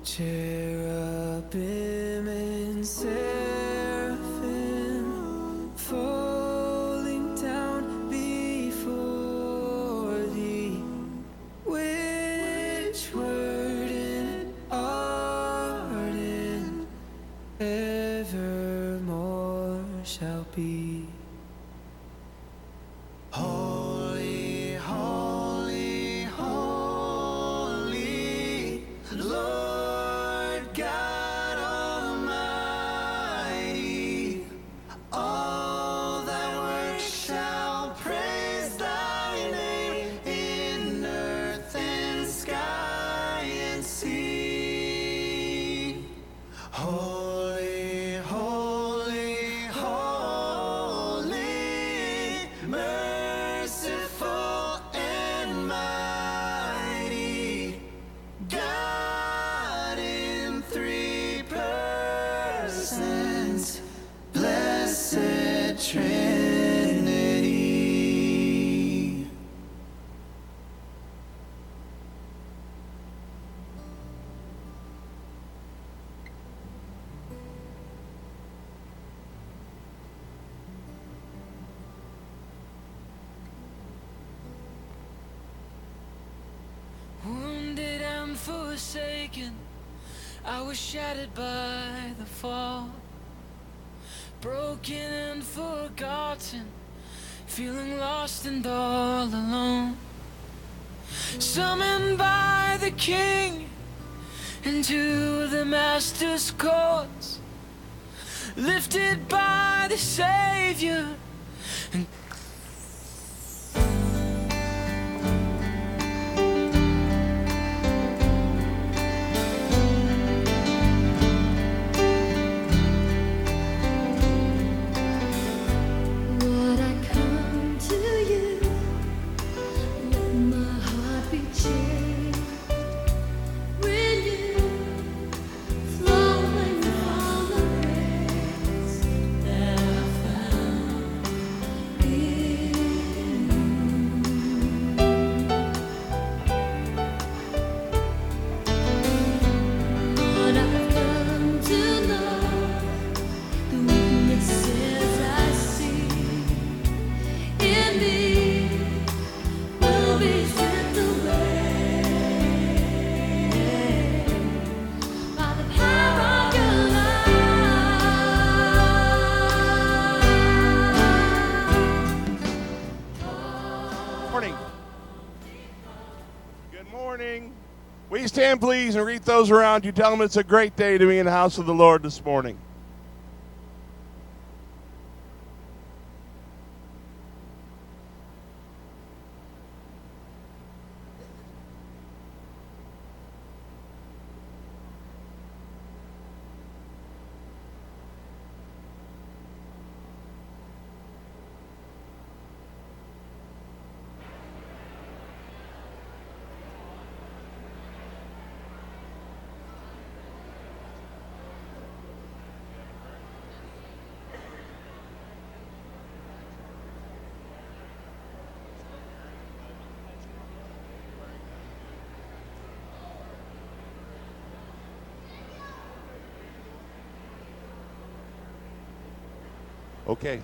Cherubim and seraphim falling down before thee, which word and art and evermore shall be. Holy, holy, holy, Lord God Almighty, all thy works shall praise thy name in earth and sky and sea. Holy, holy, holy, merciful and mighty, God in three persons, blessed Trinity. Wounded and forsaken, I was shattered by the fall, broken and forgotten, feeling lost and all alone. Summoned by the King into the Master's courts, lifted by the Savior and Lord, I come to you, let my heart be changed, renewed, flowing from the grace that I found in you. Lord, I've come to know the weaknesses I see in me will be stripped away by the power of your love. Morning. Good morning. Will you stand, please, and greet those around you? Tell them it's a great day to be in the house of the Lord this morning. Okay.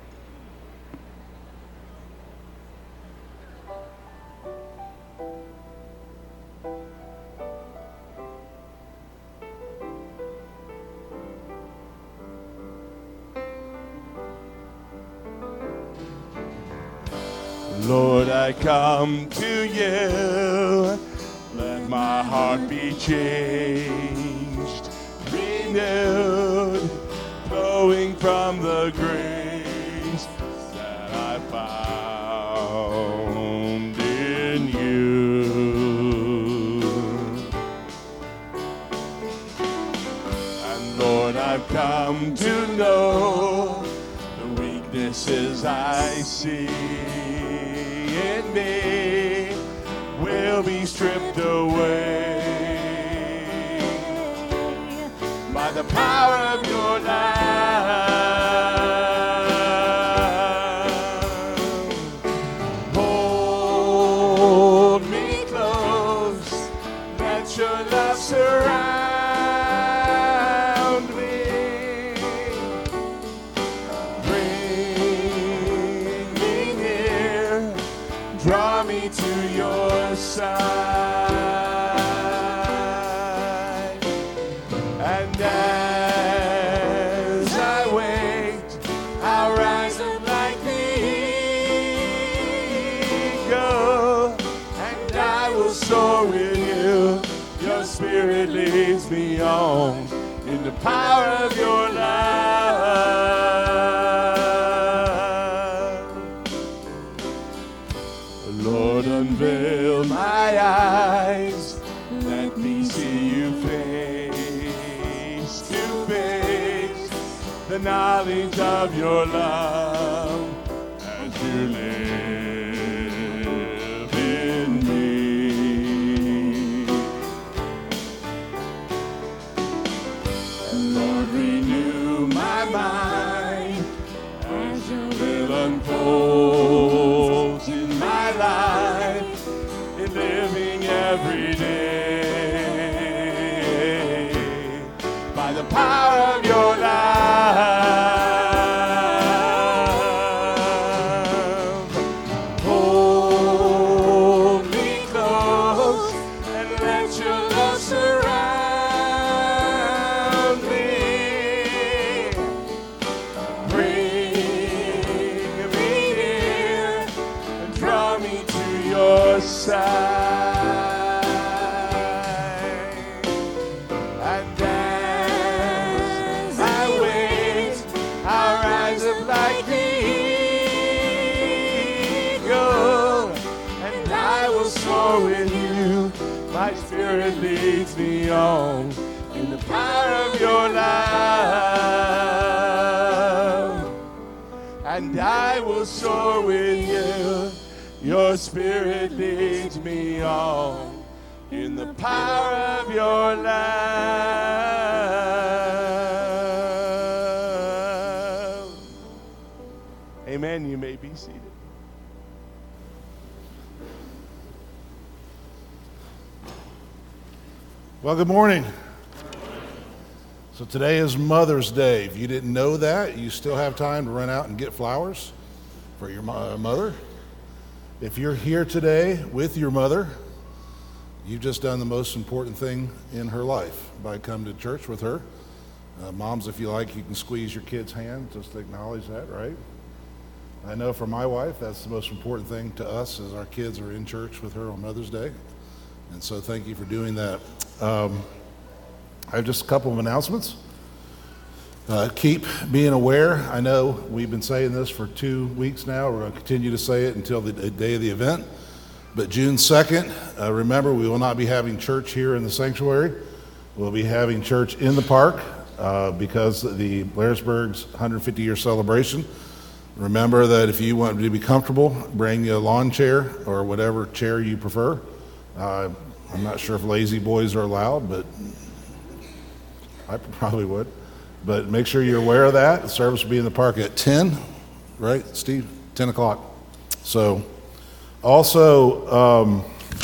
Lord, I come to you. Let my heart be changed, renewed, flowing from the grace that I found in you. And Lord, I've come to know the weaknesses I see in me will be stripped away by the power of your love. Hold me close, let your love surround me. Bring me near, draw me to your side. And as I wait, I'll rise up like the eagle, and I will soar with you. Your spirit leads me on in the power of your love. Lord, unveil my eyes, let me see you face to face, the knowledge of your love as you live in me. And Lord, renew my mind as your will unfolds in my life, in living every day by the power of your love. Hold me close and let your love surround me. Bring me near and draw me to your side. And as I wait, I'll rise up like the eagle, and I will soar with you. My spirit leads me on in the power of your love. And I will soar with you. Your spirit leads me on in the power of your love. Amen. You may be seated. Well, good morning. So today is Mother's Day. If you didn't know that, you still have time to run out and get flowers for your mother. If you're here today with your mother, you've just done the most important thing in her life by coming to church with her. Moms, if you like, you can squeeze your kid's hand just to acknowledge that, right? I know for my wife, that's the most important thing to us, is our kids are in church with her on Mother's Day. And so thank you for doing that. I have just a couple of announcements. Keep being aware. I know we've been saying this for 2 weeks now. We're going to continue to say it until the day of the event. But June 2nd, remember, we will not be having church here in the sanctuary. We'll be having church in the park because of the Blairsburg's 150-year celebration. Remember that if you want to be comfortable, bring a lawn chair or whatever chair you prefer. I'm not sure if lazy boys are allowed, but I probably would. But make sure you're aware of that. The service will be in the park at 10, right, Steve? 10 o'clock. So also,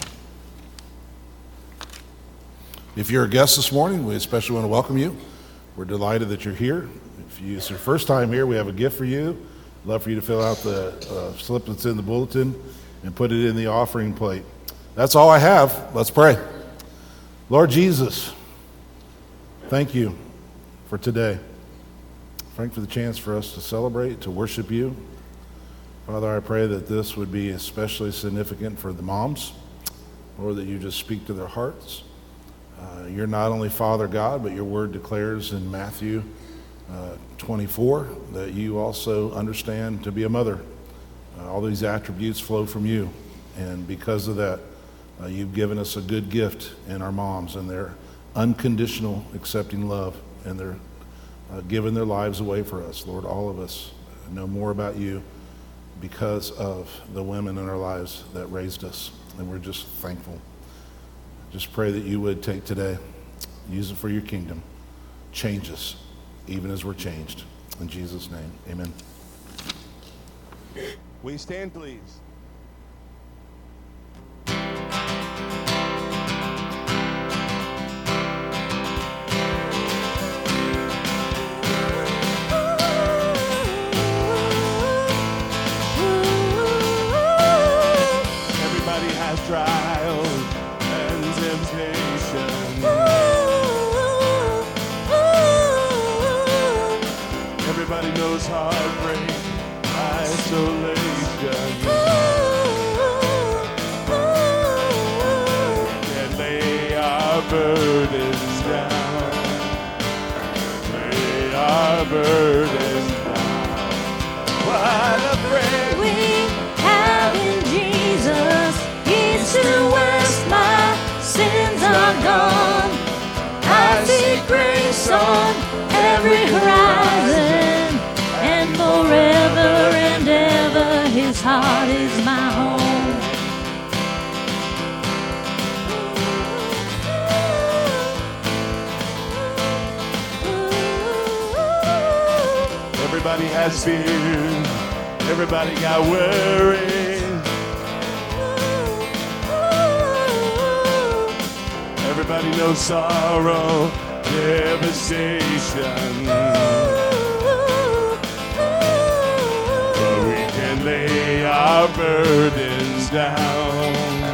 if you're a guest this morning, we especially want to welcome you. We're delighted that you're here. If it's your first time here, we have a gift for you. Love for you to fill out the slip that's in the bulletin and put it in the offering plate. That's all I have. Let's pray. Lord Jesus, thank you for today. Thank you for the chance for us to celebrate, to worship you. Father, I pray that this would be especially significant for the moms, Lord, that you just speak to their hearts. You're not only Father God, but your word declares in Matthew 24 that you also understand to be a mother. All these attributes flow from you, and because of that, you've given us a good gift in our moms and their unconditional accepting love, and they're giving their lives away for us. Lord, all of us know more about you because of the women in our lives that raised us, and we're just thankful. Just pray that you would take today, use it for your kingdom, change us even as we're changed. In Jesus' name, amen. Will you stand, please? our burdens down. Lay our burdens down. What a friend we have in Jesus. East to west, my sins are gone. I see grace on every horizon, and forever and ever His heart is my home. Everybody has fear. Everybody got worries. Everybody knows sorrow, devastation. But we can lay our burdens down.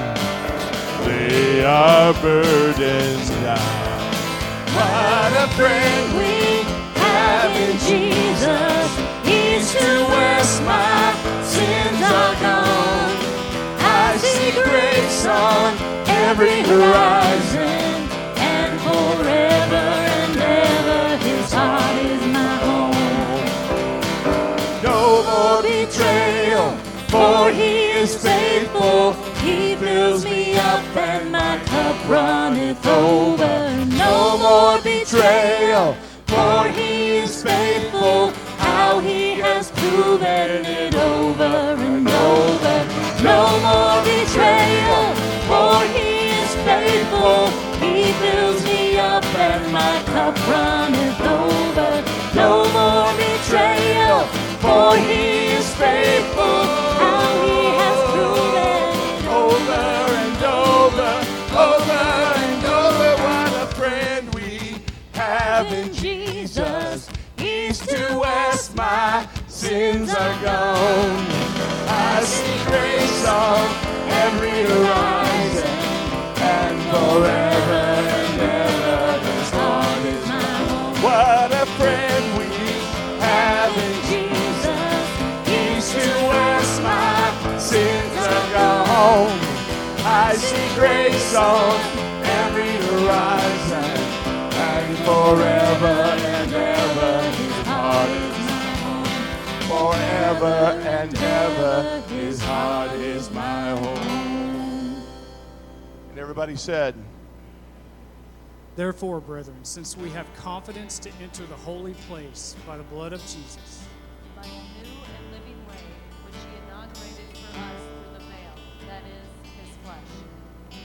Lay our burdens down. What a friend We have in Jesus. East to west, my sins are gone. I see grace on every horizon, and forever and ever His heart is my home. no more betrayal, For He is faithful, He fills me up and my cup runneth over. No more betrayal, for He is faithful, how He has proven it over and over. No more betrayal, for He is faithful, He fills me up and my cup runneth over. No more betrayal, for He is faithful, how He has proven it over and over, over and over. What a friend we have in Jesus. East to west, my sins are gone. I see grace on every horizon, and forever and ever His heart is mine. What a friend we have in Jesus. East to west, my sins are gone. I see grace on every horizon, and forever and ever His heart is my home. Forever and ever His heart is my home. And everybody said, Therefore, brethren, since we have confidence to enter the holy place by the blood of Jesus, by a new and living way, which He inaugurated for us through the veil, that is, His flesh.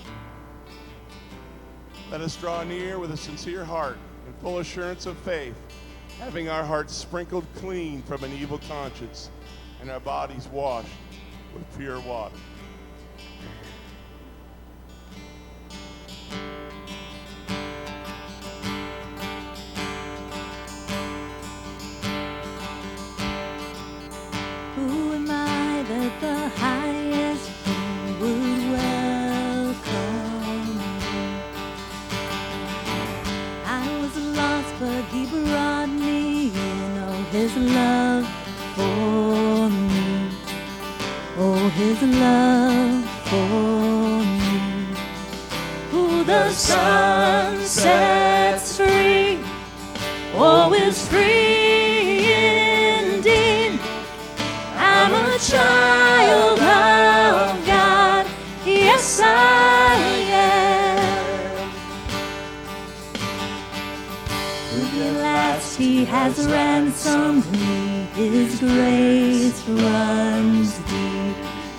let us draw near with a sincere heart and full assurance of faith, having our hearts sprinkled clean from an evil conscience and our bodies washed with pure water. Who am I that the highest King would welcome me? I was lost, but He brought me in. Oh, His love for me. Oh, His love for me. Who the sun sets free, oh, is free indeed. I'm a child of God, yes I am. With the last He has ransomed me, His grace runs deep.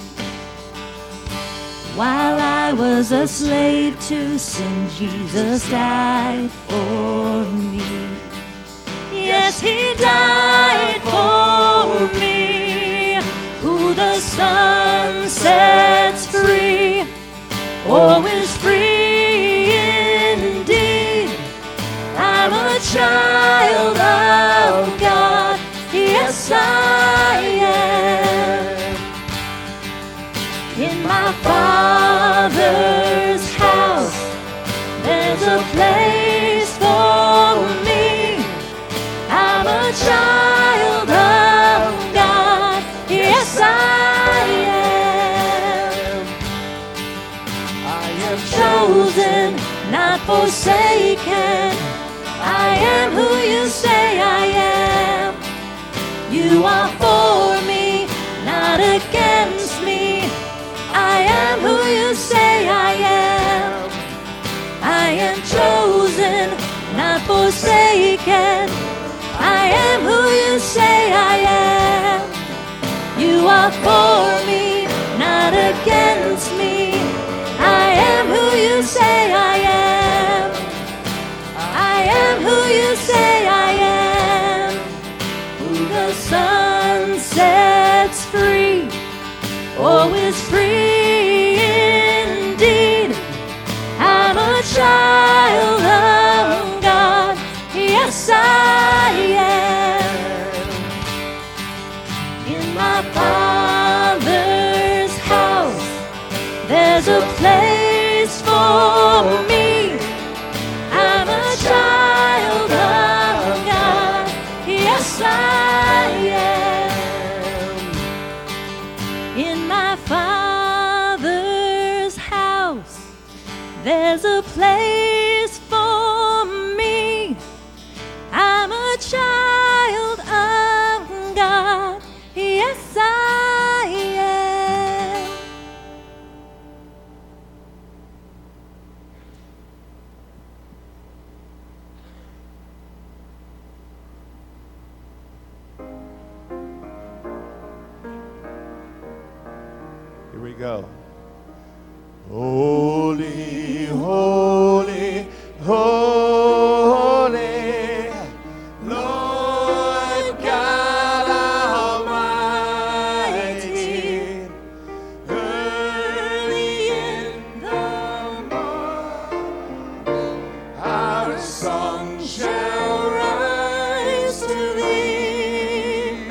While I was a slave to sin, Jesus died for me. Yes, He died for me. Who the Son sets free, oh, is free indeed. I'm a child of God, yes I am. In my Father's house, there's a place for me. I'm a child of God, yes I am. I am Chosen forsaken. I am who you say I am. You are for me, not against me. I am who you say I am. I am chosen, not forsaken. I am who you say I am. You are for me, not against me. I am who you say I am. I am who you say I am. Who the sun sets free, oh, is free indeed. I'm a child of God, yes I am. In my Father's house, there's a place for me. I'm a child of God, yes I am. In my Father's house, there's a place for me. I'm a child of God, yes I am. Here we go. Holy, holy, holy, Lord God Almighty. Early in the morning, our song shall rise to thee.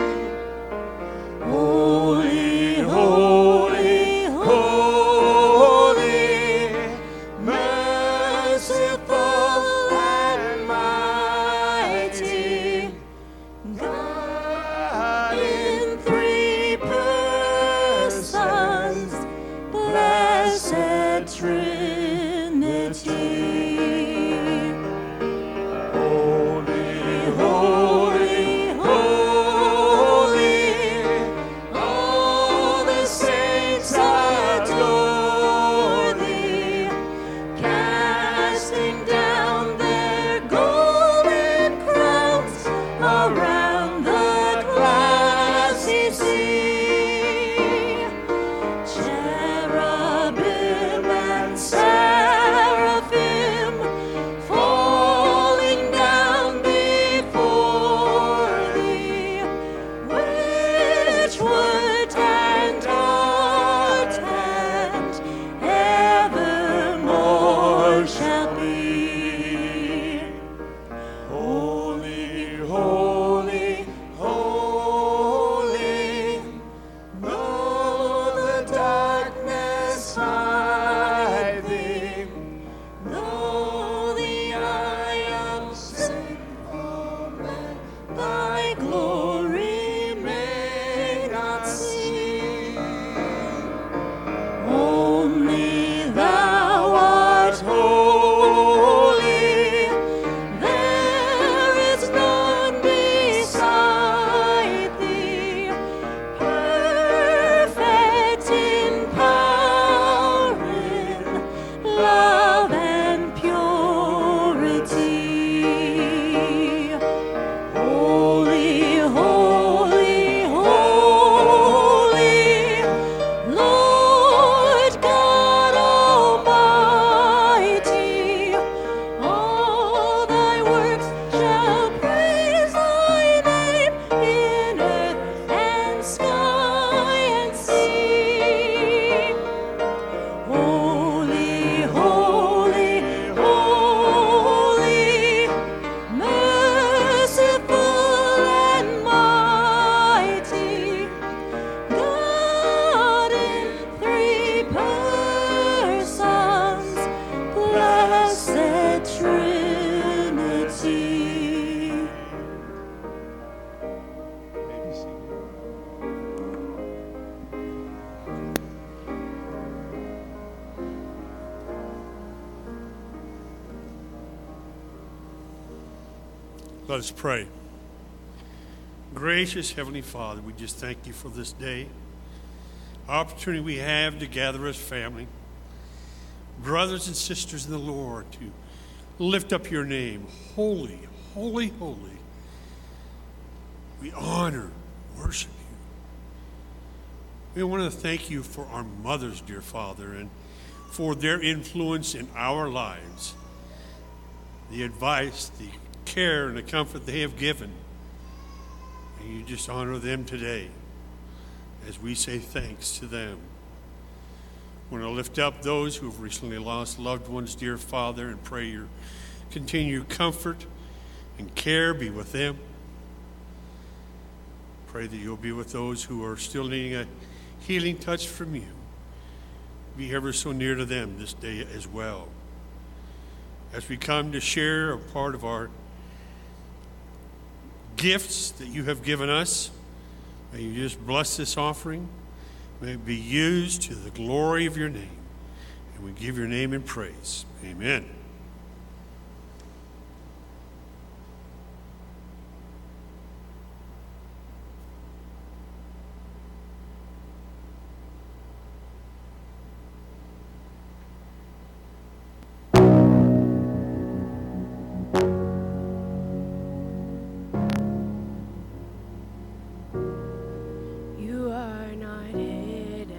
Holy, holy, holy, merciful and mighty, God in three persons, blessed Trinity. Holy, holy, holy, all the saints adore thee, casting down their golden crowns around the glassy sea. Cherubim and seraphim falling down before thee, which would and art and evermore shall be. Holy, holy, holy, though the darkness hide thee, though the eye of sinful man thy glory may not see. Only thou art holy, there is none beside thee, perfect in power, in love and purity. Holy, holy, holy, Lord God Almighty. All thy works shall praise thy name in earth and sky and sea. Holy, holy, holy, merciful and mighty, God in three persons, blessed Trinity. Let us pray. Gracious Heavenly Father, we just thank you for this day, opportunity we have to gather as family, brothers and sisters in the Lord, to lift up your name. Holy, holy, holy. We honor, worship you. We want to thank you for our mothers, dear Father, and for their influence in our lives, the advice, the care, and the comfort they have given. And you just honor them today as we say thanks to them. I want to lift up those who have recently lost loved ones, dear Father, and pray your continued comfort and care be with them. Pray that you'll be with those who are still needing a healing touch from you. Be ever so near to them this day as well. As we come to share a part of our gifts that you have given us, may you just bless this offering. May it be used to the glory of your name. And we give your name in praise. Amen. You are not hidden.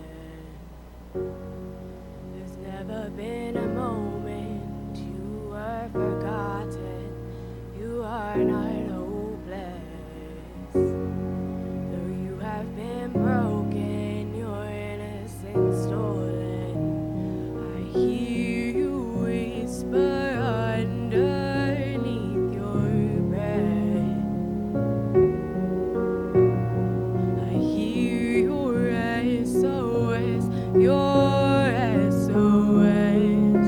There's never been a moment you were forgotten. You are not hopeless. Though you have been broken, your innocence stolen. I hear you whisper underneath your breath. I hear your SOS, your SOS.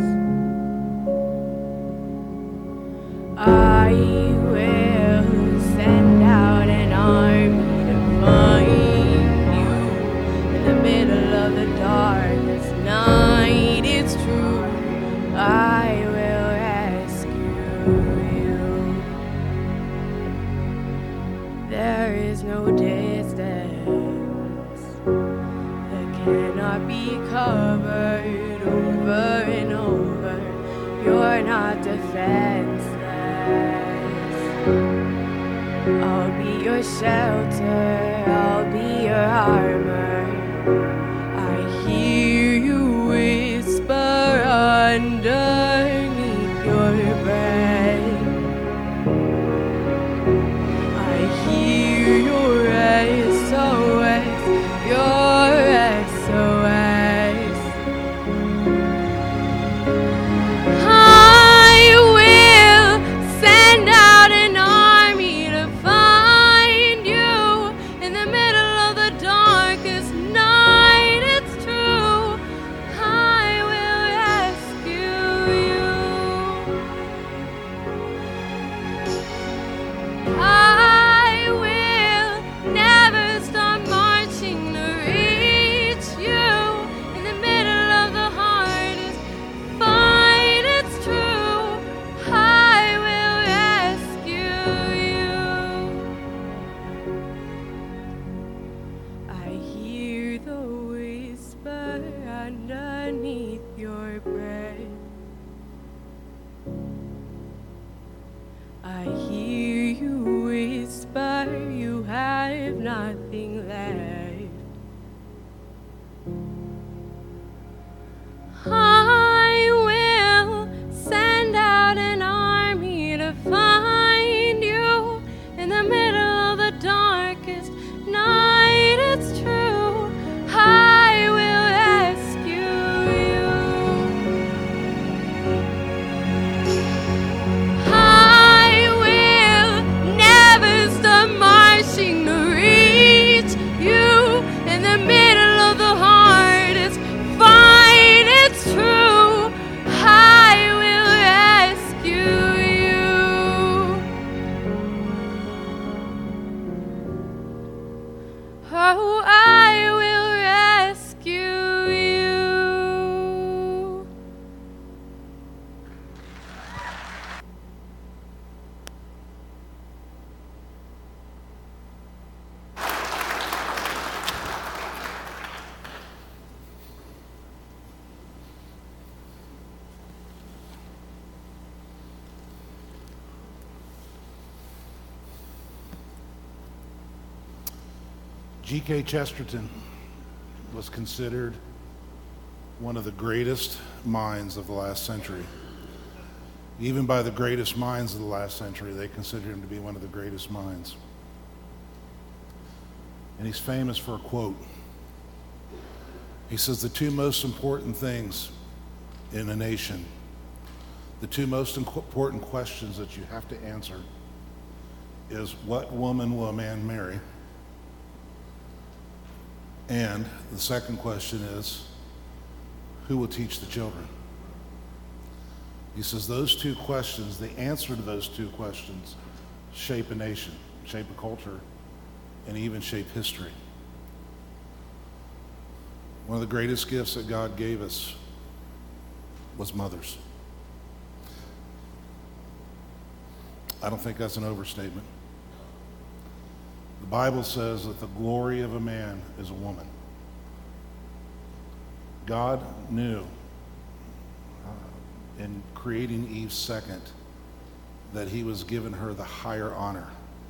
I will send out an army to find you in the middle of the darkest night. It's true, I will rescue you. There is no distance that cannot be covered over and over. You're not defenseless. I'll be your shelter, I'll be your armor. I hear you whisper underneath your breath. I hear your SOS, your SOS. I will send out an army to find you in the middle of the darkest night. It's true, I will rescue you. I will never stop marching to reach you in the middle of the hardest fight. It's true, I will rescue you. I hear the whisper underneath your breath. I hear you whisper you have nothing left. I will send out an army to find you in the middle of the darkest night. It's true, I will rescue you. I will G.K. Chesterton was considered one of the greatest minds of the last century. Even by the greatest minds of the last century, they considered him to be one of the greatest minds. And he's famous for a quote. He says, the two most important things in a nation, the two most important questions that you have to answer is, what woman will a man marry? And the second question is, who will teach the children? He says those two questions, the answer to those two questions, shape a nation, shape a culture, and even shape history. One of the greatest gifts that God gave us was mothers. I don't think that's an overstatement. The Bible says that the glory of a man is a woman. God knew in creating Eve second that he was giving her the higher honor.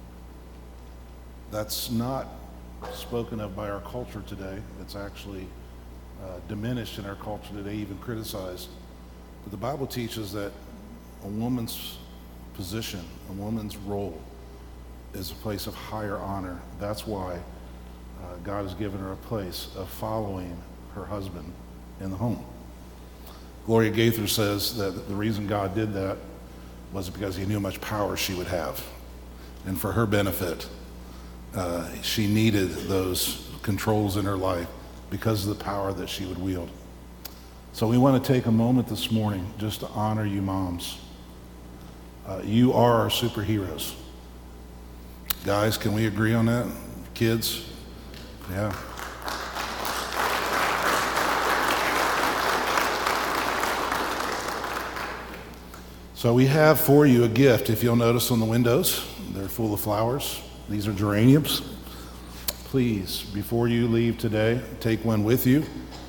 That's not spoken of by our culture today. It's actually diminished in our culture today, even criticized. But the Bible teaches that a woman's position, a woman's role, is a place of higher honor. That's why God has given her a place of following her husband in the home. Gloria Gaither says that the reason God did that was because he knew how much power she would have. And for her benefit, she needed those controls in her life because of the power that she would wield. So we want to take a moment this morning just to honor you moms. You are our superheroes. Guys, can we agree on that? Kids? Yeah. So we have for you a gift. If you'll notice on the windows, they're full of flowers. These are geraniums. Please, before you leave today, take one with you.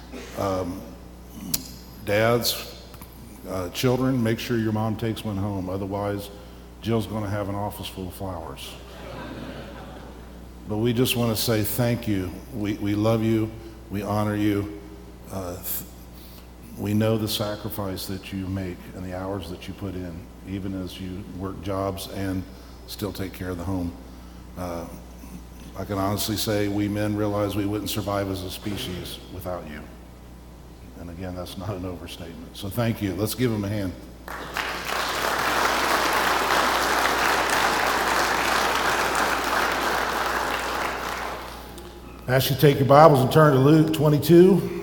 Dads, children, make sure your mom takes one home. Otherwise, Jill's going to have an office full of flowers. But we just want to say thank you. We love you. We honor you. We know the sacrifice that you make and the hours that you put in, even as you work jobs and still take care of the home. I can honestly say we men realize we wouldn't survive as a species without you. And again, that's not an overstatement. So thank you. Let's give them a hand. I ask you to take your Bibles and turn to Luke 22.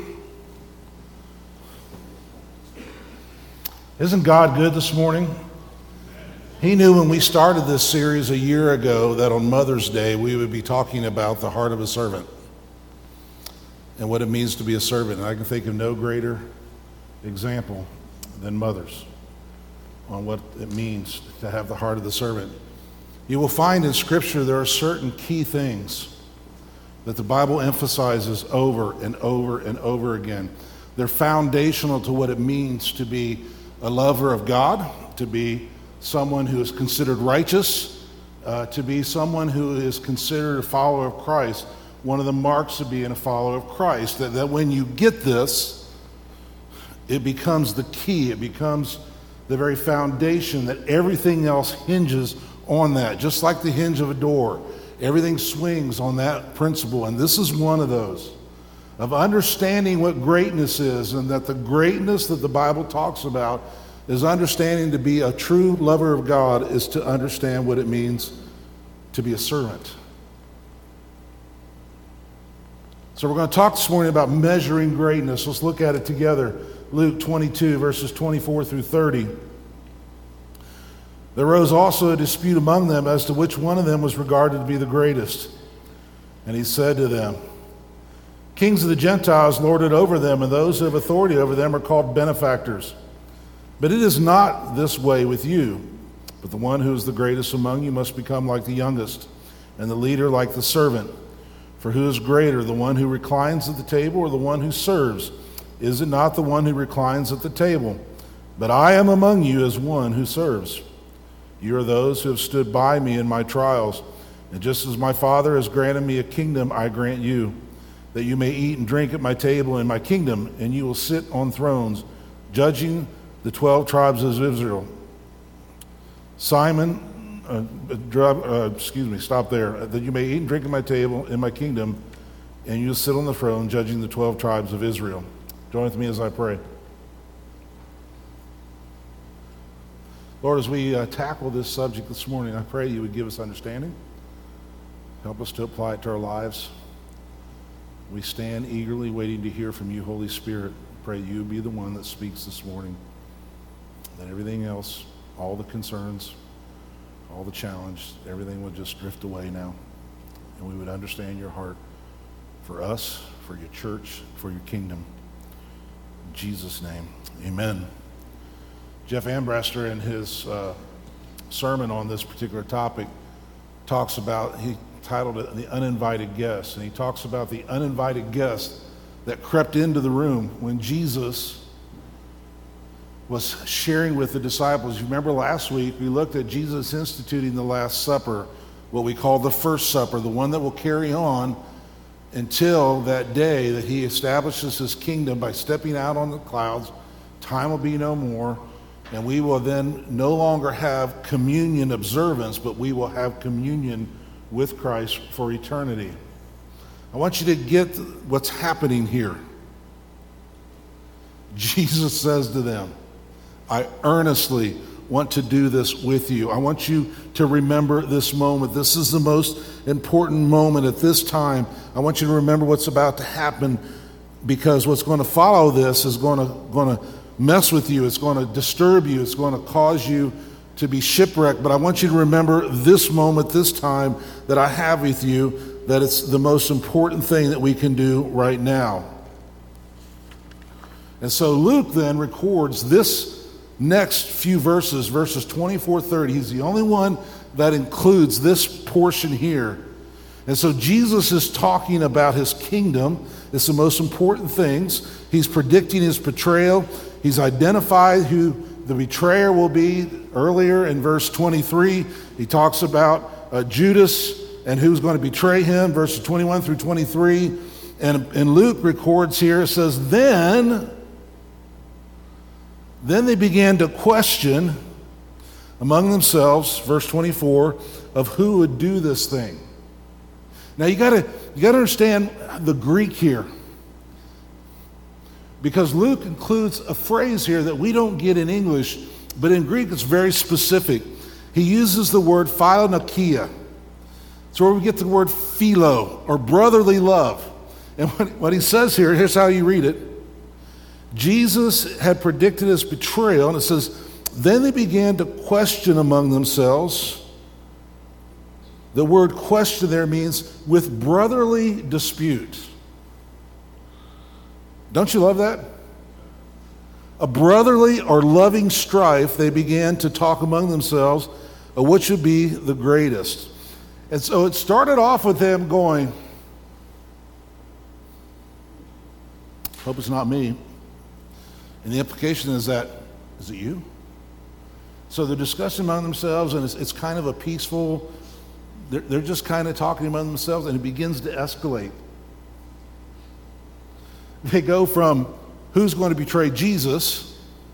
Isn't God good this morning? He knew when we started this series a year ago that on Mother's Day we would be talking about the heart of a servant and what it means to be a servant. And I can think of no greater example than mothers on what it means to have the heart of the servant. You will find in Scripture there are certain key things that the Bible emphasizes over and over and over again. They're foundational to what it means to be a lover of God, to be someone who is considered righteous, to be someone who is considered a follower of Christ. One of the marks of being a follower of Christ, that when you get this, it becomes the key, it becomes the very foundation that everything else hinges on that. Just like the hinge of a door, everything swings on that principle, and this is one of those. Of understanding what greatness is, and that the greatness that the Bible talks about is understanding to be a true lover of God is to understand what it means to be a servant. So we're going to talk this morning about measuring greatness. Let's look at it together. Luke 22, verses 24 through 30. There arose also a dispute among them as to which one of them was regarded to be the greatest. And he said to them, Kings of the Gentiles lord it over them, and those who have authority over them are called benefactors. But it is not this way with you. But the one who is the greatest among you must become like the youngest, and the leader like the servant. For who is greater, the one who reclines at the table or the one who serves? Is it not the one who reclines at the table? But I am among you as one who serves. You are those who have stood by me in my trials, And just as my Father has granted me a kingdom, I grant you, that you may eat and drink at my table in my kingdom, and you will sit on thrones, judging the 12 tribes of Israel. Simon, stop there. That you may eat and drink at my table in my kingdom, and you will sit on the throne, judging the 12 tribes of Israel. Join with me as I pray. Lord, as we tackle this subject this morning, I pray you would give us understanding. Help us to apply it to our lives. We stand eagerly waiting to hear from you, Holy Spirit. Pray you be the one that speaks this morning. That everything else, all the concerns, all the challenge, everything would just drift away now. And we would understand your heart for us, for your church, for your kingdom. In Jesus' name, amen. Jeff Ambraster, in his sermon on this particular topic, talks about, he titled it The Uninvited Guest, and he talks about the uninvited guest that crept into the room when Jesus was sharing with the disciples. You remember last week we looked at Jesus instituting the Last Supper, what we call the First Supper, the one that will carry on until that day that he establishes his kingdom by stepping out on the clouds. Time will be no more. And we will then no longer have communion observance, but we will have communion with Christ for eternity. I want you to get what's happening here. Jesus says to them, I earnestly want to do this with you. I want you to remember this moment. This is the most important moment at this time. I want you to remember what's about to happen, because what's going to follow this is going to mess with you. It's going to disturb you. It's going to cause you to be shipwrecked. But I want you to remember this moment, this time that I have with you, that it's the most important thing that we can do right now. And so Luke then records this next few verses, verses 24-30. He's the only one that includes this portion here. And so Jesus is talking about his kingdom. It's the most important things. He's predicting his betrayal. He's identified who the betrayer will be. Earlier in verse 23, he talks about Judas and who's going to betray him, verses 21 through 23. And Luke records here, it says, Then they began to question among themselves, verse 24, of who would do this thing. Now you got to understand the Greek here, because Luke includes a phrase here that we don't get in English, but in Greek it's very specific. He uses the word philonikia. It's where we get the word philo, or brotherly love. And what he says here, here's how you read it. Jesus had predicted his betrayal, and it says, then they began to question among themselves. The word question there means with brotherly dispute. Don't you love that? A brotherly or loving strife, they began to talk among themselves of which would be the greatest. And so it started off with them going, hope it's not me. And the implication is that, is it you? So they're discussing among themselves, and it's kind of a peaceful, they're just kind of talking among themselves, and it begins to escalate. They go from who's going to betray Jesus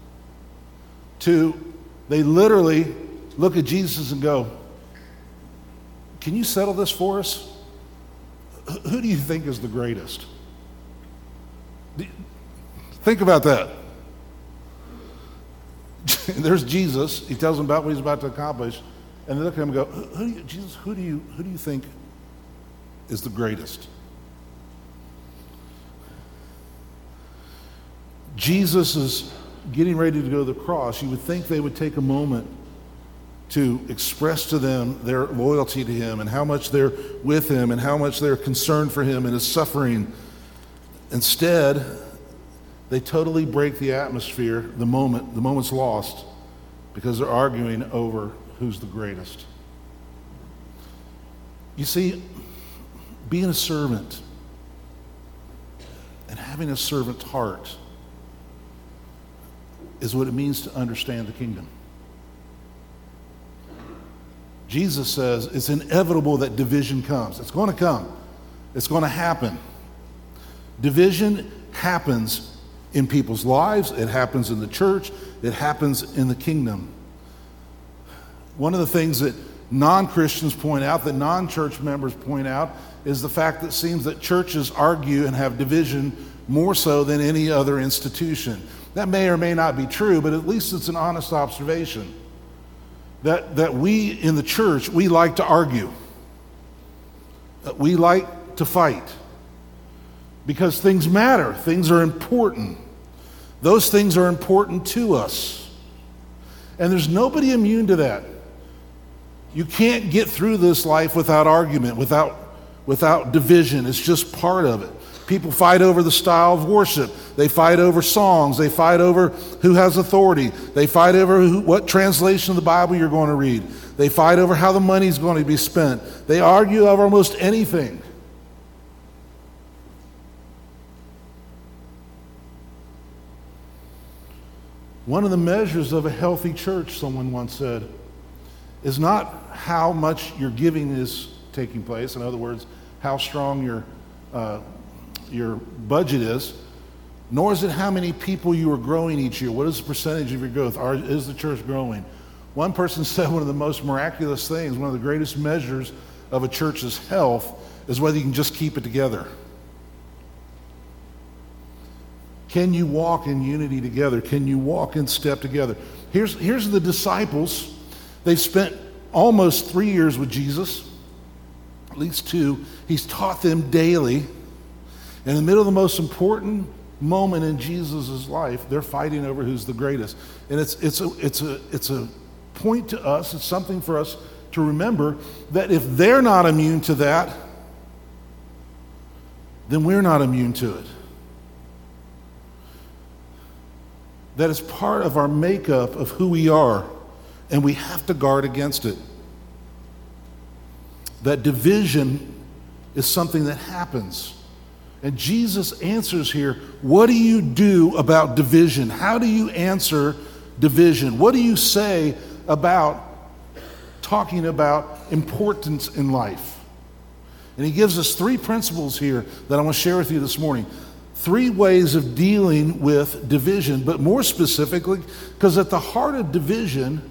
to they literally look at Jesus and go, can you settle this for us? Who do you think is the greatest? Think about that. There's Jesus. He tells them about what he's about to accomplish, and they look at him and go, Jesus, who do you think is the greatest? Jesus is getting ready to go to the cross. You would think they would take a moment to express to them their loyalty to him and how much they're with him and how much they're concerned for him and his suffering. Instead, they totally break the atmosphere the moment's lost, because they're arguing over who's the greatest. You see, being a servant and having a servant heart is what it means to understand the kingdom. Jesus says it's inevitable that division comes. It's going to come. It's going to happen. Division happens in people's lives. It happens in the church. It happens in the kingdom. One of the things that non-Christians point out, that non-church members point out, is the fact that it seems that churches argue and have division more so than any other institution. That may or may not be true, but at least it's an honest observation. That we in the church, we like to argue. We like to fight. Because things matter. Things are important. Those things are important to us. And there's nobody immune to that. You can't get through this life without argument, without division. It's just part of it. People fight over the style of worship. They fight over songs. They fight over who has authority. They fight over what translation of the Bible you're going to read. They fight over how the money's going to be spent. They argue over almost anything. One of the measures of a healthy church, someone once said, is not how much your giving is taking place. In other words, how strong your budget is, nor is it how many people you are growing each year. What is the percentage of your growth? Is the church growing? One person said one of the most miraculous things, one of the greatest measures of a church's health is whether you can just keep it together. Can you walk in unity together? Can you walk in step together? Here's the disciples. They've spent almost 3 years with Jesus, at least 2. He's taught them daily. In the middle of the most important moment in Jesus' life, they're fighting over who's the greatest. And it's a point to us, it's something for us to remember, that if they're not immune to that, then we're not immune to it. That is part of our makeup of who we are, and we have to guard against it. That division is something that happens. And Jesus answers here, what do you do about division? How do you answer division? What do you say about talking about importance in life? And he gives us 3 principles here that I want to share with you this morning. 3 ways of dealing with division, but more specifically, because at the heart of division,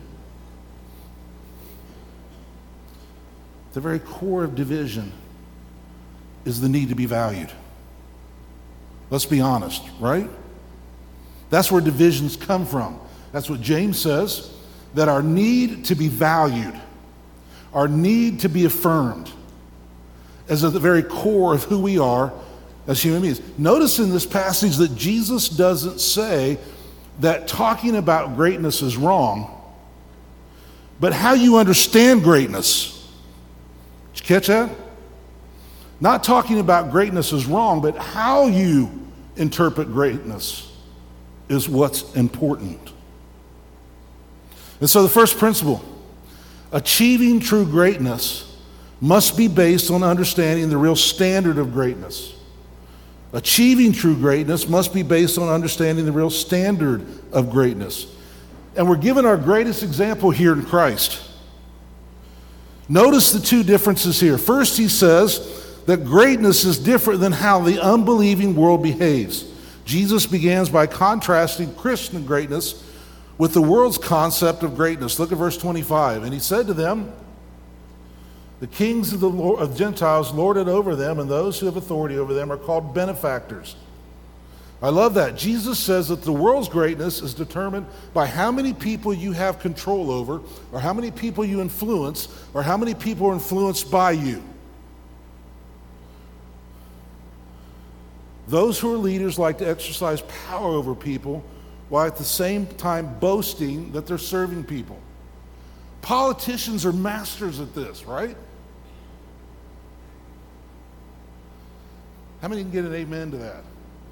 the very core of division is the need to be valued. Let's be honest, right? That's where divisions come from. That's what James says, that our need to be valued, our need to be affirmed, is at the very core of who we are as human beings. Notice in this passage that Jesus doesn't say that talking about greatness is wrong, but how you understand greatness. Did you catch that? Not talking about greatness is wrong, but how you interpret greatness is what's important. And so the first principle, achieving true greatness must be based on understanding the real standard of greatness. Achieving true greatness must be based on understanding the real standard of greatness. And we're given our greatest example here in Christ. Notice the 2 differences here. First, he says that greatness is different than how the unbelieving world behaves. Jesus begins by contrasting Christian greatness with the world's concept of greatness. Look at verse 25. And he said to them, the kings of the Gentiles lord it over them, and those who have authority over them are called benefactors. I love that. Jesus says that the world's greatness is determined by how many people you have control over, or how many people you influence, or how many people are influenced by you. Those who are leaders like to exercise power over people while at the same time boasting that they're serving people. Politicians are masters at this, right? How many can get an amen to that?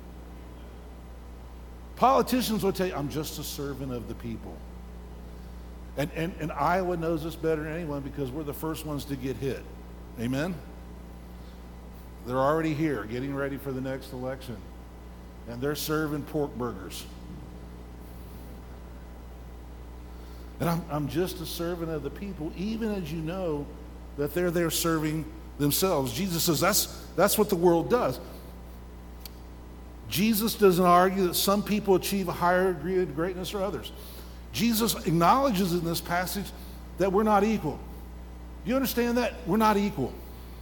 Politicians will tell you, I'm just a servant of the people. And Iowa knows this better than anyone because we're the first ones to get hit. Amen? They're already here, getting ready for the next election. And they're serving pork burgers. And I'm just a servant of the people, even as you know that they're there serving themselves. Jesus says that's what the world does. Jesus doesn't argue that some people achieve a higher degree of greatness or others. Jesus acknowledges in this passage that we're not equal. Do you understand that? We're not equal.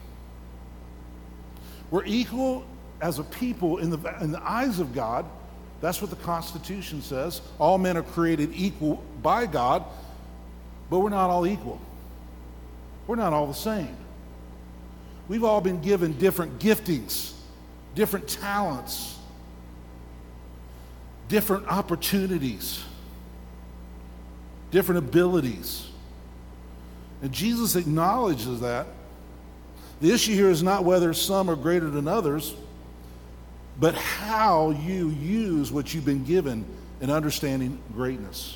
We're equal as a people in the eyes of God. That's what the Constitution says. All men are created equal by God, but we're not all equal. We're not all the same. We've all been given different giftings, different talents, different opportunities, different abilities. And Jesus acknowledges that. The issue here is not whether some are greater than others, but how you use what you've been given in understanding greatness.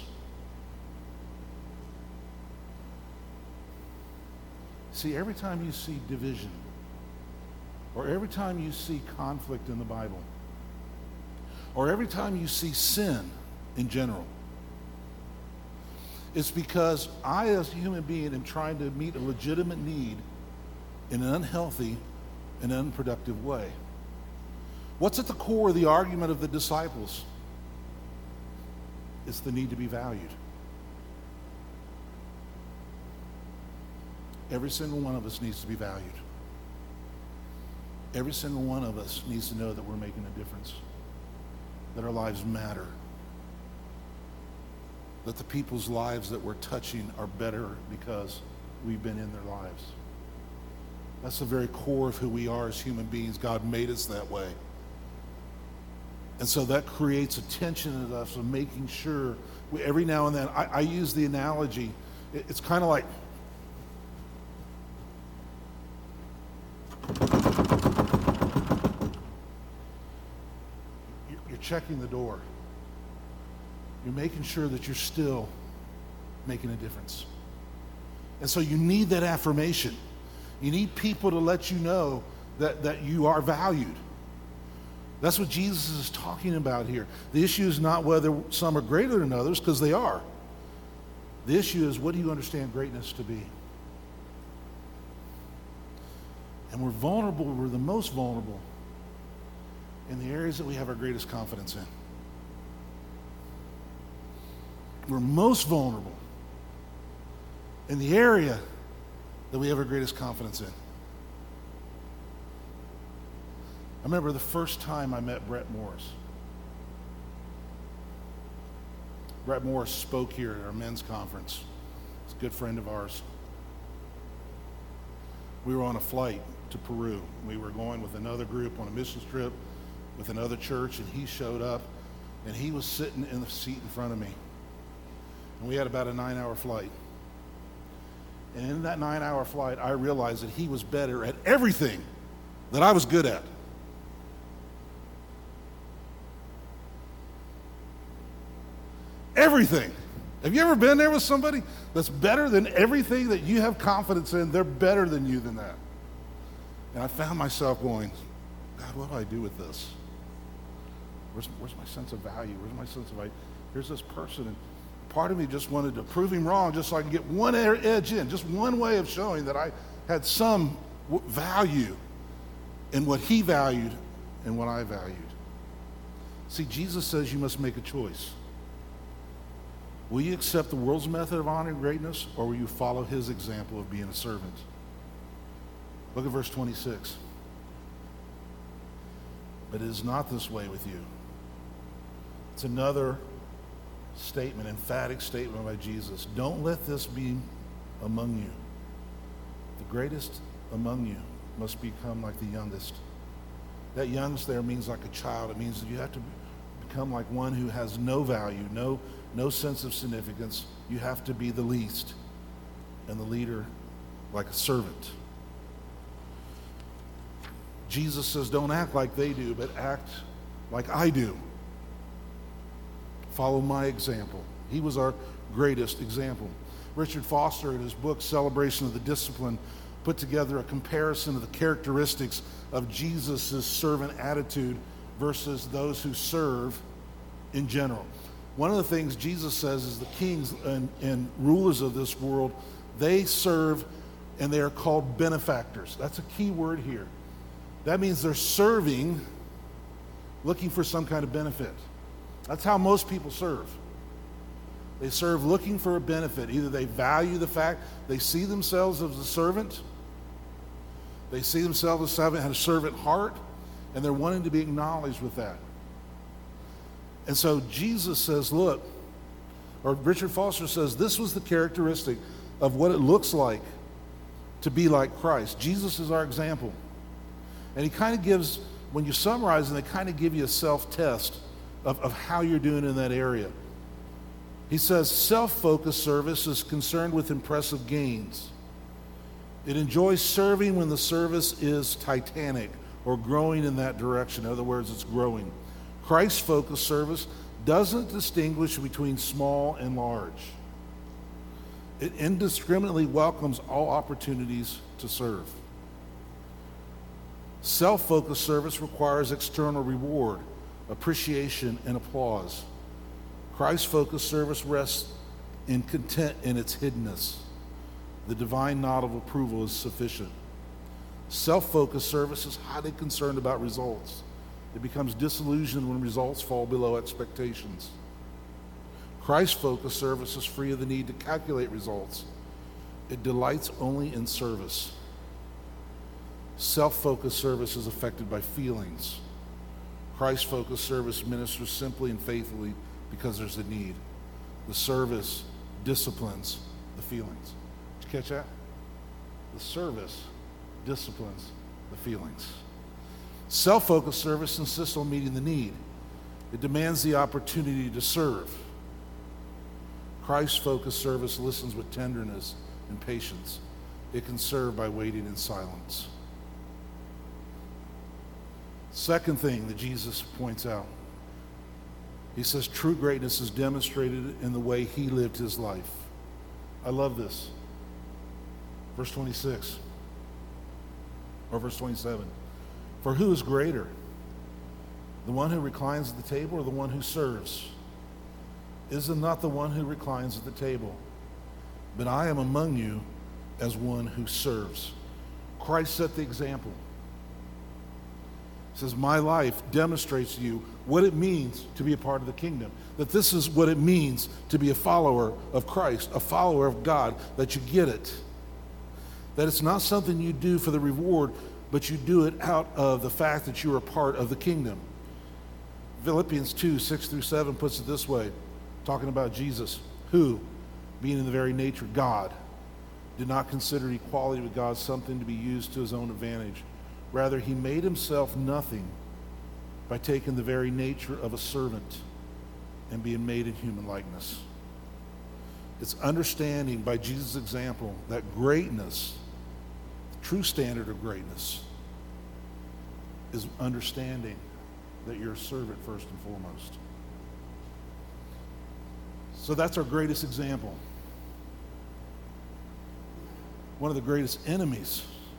See, every time you see division, or every time you see conflict in the Bible, or every time you see sin in general, it's because I, as a human being, am trying to meet a legitimate need in an unhealthy and unproductive way. What's at the core of the argument of the disciples? It's the need to be valued. Every single one of us needs to be valued. Every single one of us needs to know that we're making a difference, that our lives matter, that the people's lives that we're touching are better because we've been in their lives. That's the very core of who we are as human beings. God made us that way. And so that creates a tension in us of making sure every now and then, I use the analogy, it's kind of like, you're checking the door. You're making sure that you're still making a difference. And so you need that affirmation. You need people to let you know that you are valued. That's what Jesus is talking about here. The issue is not whether some are greater than others, because they are. The issue is, what do you understand greatness to be? And we're vulnerable, we're the most vulnerable in the areas that we have our greatest confidence in. We're most vulnerable in the area that we have our greatest confidence in. I remember the first time I met Brett Morris. Brett Morris spoke here at our men's conference. He's a good friend of ours. We were on a flight to Peru. We were going with another group on a missions trip with another church, and he showed up, and he was sitting in the seat in front of me. And we had about a 9-hour flight. And in that 9-hour flight, I realized that he was better at everything that I was good at. Everything. Have you ever been there with somebody that's better than everything that you have confidence in? They're better than you than that. And I found myself going, God, what do I do with this? Where's my sense of value? Where's my sense of value? Here's this person, and part of me just wanted to prove him wrong just so I can get one edge in, just one way of showing that I had some value in what he valued and what I valued. See, Jesus says you must make a choice. Will you accept the world's method of honoring greatness, or will you follow his example of being a servant? Look at verse 26. But it is not this way with you. It's another statement, emphatic statement by Jesus. Don't let this be among you. The greatest among you must become like the youngest. That youngest there means like a child. It means that you have to become like one who has no value, no sense of significance. You have to be the least, and the leader like a servant. Jesus says, don't act like they do, but act like I do. Follow my example. He was our greatest example. Richard Foster, in his book, Celebration of the Discipline, put together a comparison of the characteristics of Jesus' servant attitude versus those who serve in general. One of the things Jesus says is the kings and rulers of this world, they serve and they are called benefactors. That's a key word here. That means they're serving, looking for some kind of benefit. That's how most people serve. They serve looking for a benefit. Either they value the fact they see themselves as a servant, they see themselves as having a servant heart, and they're wanting to be acknowledged with that. And so Jesus says, look, or Richard Foster says, this was the characteristic of what it looks like to be like Christ. Jesus is our example. And he kind of gives, when you summarize them, they kind of give you a self-test of how you're doing in that area. He says, self-focused service is concerned with impressive gains. It enjoys serving when the service is titanic or growing in that direction. In other words, it's growing. Christ-focused service doesn't distinguish between small and large. It indiscriminately welcomes all opportunities to serve. Self-focused service requires external reward, appreciation, and applause. Christ-focused service rests in content in its hiddenness. The divine nod of approval is sufficient. Self-focused service is highly concerned about results. It becomes disillusioned when results fall below expectations. Christ-focused service is free of the need to calculate results. It delights only in service. Self-focused service is affected by feelings. Christ-focused service ministers simply and faithfully because there's a need. The service disciplines the feelings. Did you catch that? The service disciplines the feelings. Self-focused service insists on meeting the need. It demands the opportunity to serve. Christ-focused service listens with tenderness and patience. It can serve by waiting in silence. Second thing that Jesus points out, he says true greatness is demonstrated in the way he lived his life. I love this. Verse 26 or verse 27. For who is greater, the one who reclines at the table or the one who serves? Is it not the one who reclines at the table? But I am among you as one who serves. Christ set the example. He says, my life demonstrates to you what it means to be a part of the kingdom. That this is what it means to be a follower of Christ, a follower of God, that you get it. That it's not something you do for the reward, but you do it out of the fact that you are a part of the kingdom. Philippians 2, 6 through 7 puts it this way, talking about Jesus, who, being in the very nature God, did not consider equality with God something to be used to his own advantage. Rather, he made himself nothing by taking the very nature of a servant and being made in human likeness. It's understanding by Jesus' example that greatness, the true standard of greatness, is understanding that you're a servant first and foremost. So that's our greatest example. One of the greatest enemies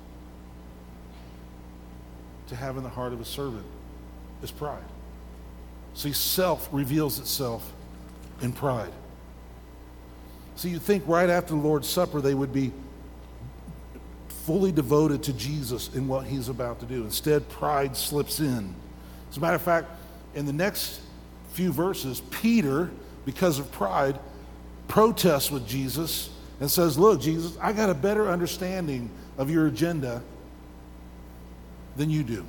to have in the heart of a servant is pride. See, self reveals itself in pride. So you think right after the Lord's Supper they would be fully devoted to Jesus in what he's about to do. Instead, pride slips in. As a matter of fact, in the next few verses, Peter, because of pride, protests with Jesus and says, look, Jesus, I got a better understanding of your agenda than you do.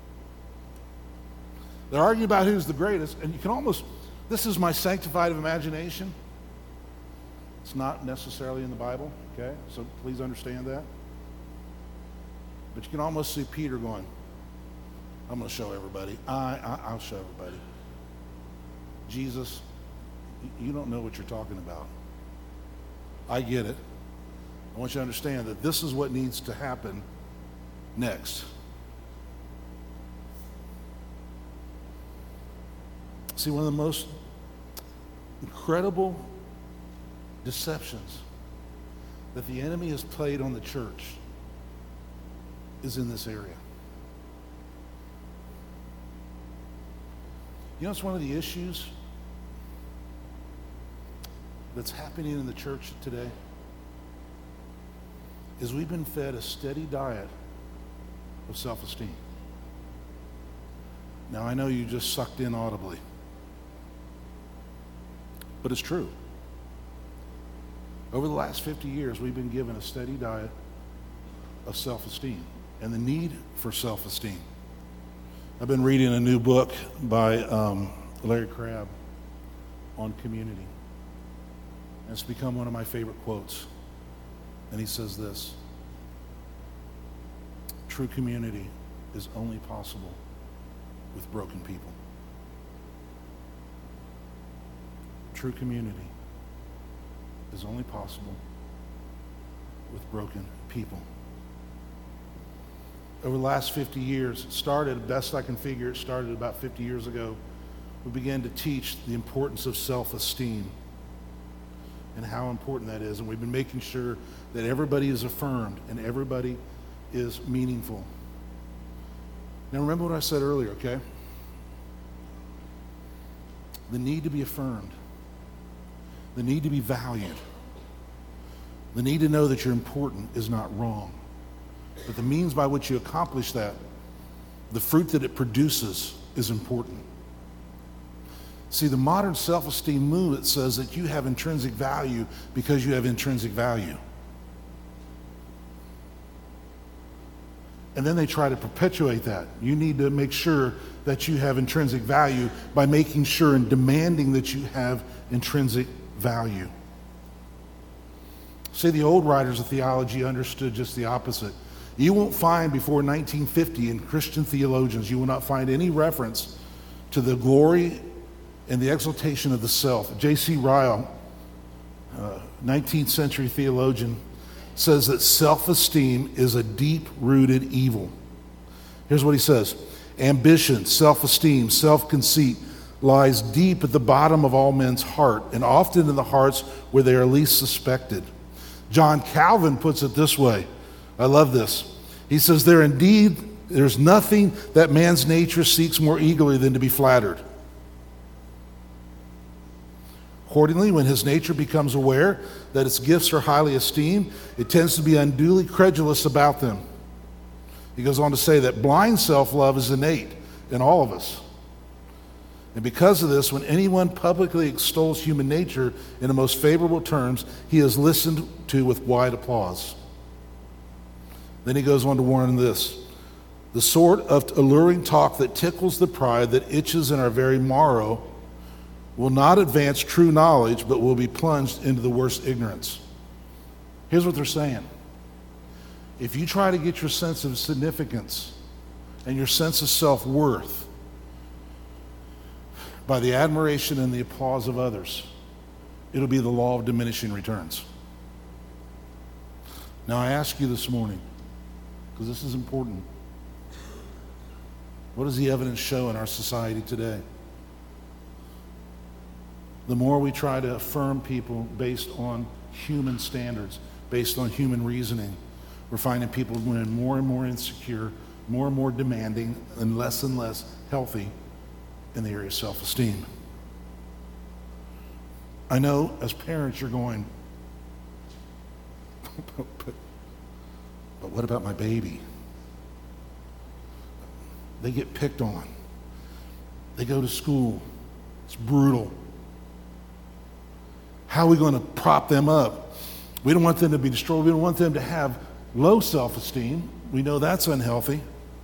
They're arguing about who's the greatest, and you can almost, this is my sanctified imagination. It's not necessarily in the Bible, okay? So please understand that. But you can almost see Peter going, I'm going to show everybody. I'll show everybody. Jesus, you don't know what you're talking about. I get it. I want you to understand that this is what needs to happen next. See, one of the most incredible deceptions that the enemy has played on the church is in this area. You know, it's one of the issues that's happening in the church today is we've been fed a steady diet of self-esteem. Now, I know you just sucked in audibly, but it's true. Over the last 50 years, we've been given a steady diet of self-esteem and the need for self-esteem. I've been reading a new book by Larry Crabb on community. And it's become one of my favorite quotes. And he says this: true community is only possible with broken people. True community is only possible with broken people. Over the last 50 years, it started, best I can figure, it started about 50 years ago. We began to teach the importance of self-esteem and how important that is. And we've been making sure that everybody is affirmed and everybody is meaningful. Now remember what I said earlier, okay? The need to be affirmed. The need to be valued. The need to know that you're important is not wrong. But the means by which you accomplish that, the fruit that it produces, is important. See, the modern self-esteem movement says that you have intrinsic value because you have intrinsic value. And then they try to perpetuate that. You need to make sure that you have intrinsic value by making sure and demanding that you have intrinsic value. See, the old writers of theology understood just the opposite. You won't find before 1950 in Christian theologians, you will not find any reference to the glory and the exaltation of the self. J.C. Ryle, 19th century theologian, says that self-esteem is a deep-rooted evil. Here's what he says: ambition, self-esteem, self-conceit lies deep at the bottom of all men's heart, and often in the hearts where they are least suspected. John Calvin puts it this way. I love this. He says, there's nothing that man's nature seeks more eagerly than to be flattered. Accordingly, when his nature becomes aware that its gifts are highly esteemed, it tends to be unduly credulous about them. He goes on to say that blind self-love is innate in all of us. And because of this, when anyone publicly extols human nature in the most favorable terms, he is listened to with wide applause. Then he goes on to warn this: the sort of alluring talk that tickles the pride that itches in our very marrow will not advance true knowledge, but will be plunged into the worst ignorance. Here's what they're saying. If you try to get your sense of significance and your sense of self-worth by the admiration and the applause of others, it'll be the law of diminishing returns. Now I ask you this morning, because this is important, what does the evidence show in our society today? The more we try to affirm people based on human standards, based on human reasoning, we're finding people getting more and more insecure, more and more demanding, and less healthy in the area of self-esteem. I know as parents you're going, but what about my baby? They get picked on. They go to school. It's brutal. How are we going to prop them up? We don't want them to be destroyed. We don't want them to have low self-esteem. We know that's unhealthy.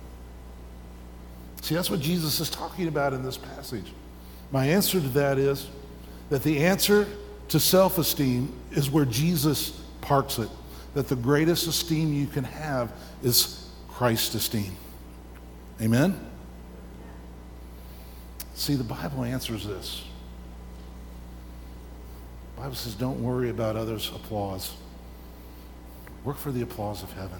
See, that's what Jesus is talking about in this passage. My answer to that is that the answer to self-esteem is where Jesus parks it. That the greatest esteem you can have is Christ's esteem. Amen? See, the Bible answers this. The Bible says, don't worry about others' applause. Work for the applause of heaven.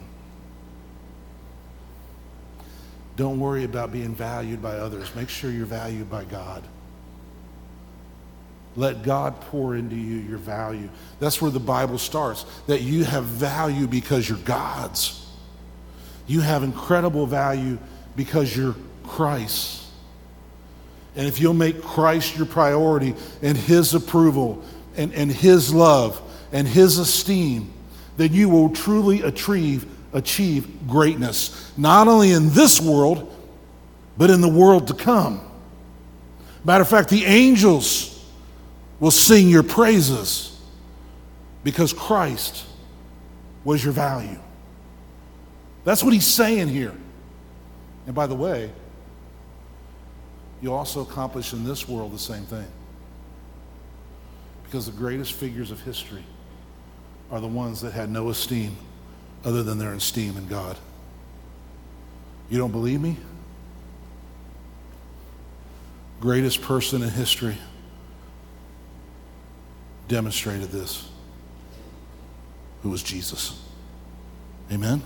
Don't worry about being valued by others. Make sure you're valued by God. Let God pour into you your value. That's where the Bible starts, that you have value because you're God's. You have incredible value because you're Christ's. And if you'll make Christ your priority and his approval and his love and his esteem, then you will truly achieve greatness, not only in this world, but in the world to come. Matter of fact, the angels will sing your praises because Christ was your value. That's what he's saying here. And by the way, you also accomplish in this world the same thing. Because the greatest figures of history are the ones that had no esteem other than their esteem in God. You don't believe me? Greatest person in history demonstrated this, who was Jesus. Amen?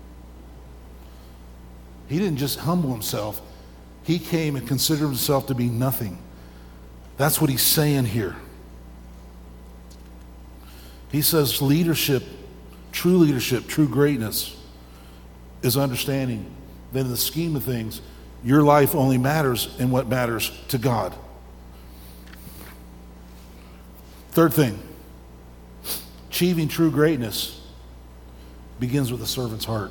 He didn't just humble himself. He came and considered himself to be nothing. That's what he's saying here. He says leadership, true greatness is understanding that in the scheme of things, your life only matters in what matters to God. Third thing, achieving true greatness begins with a servant's heart.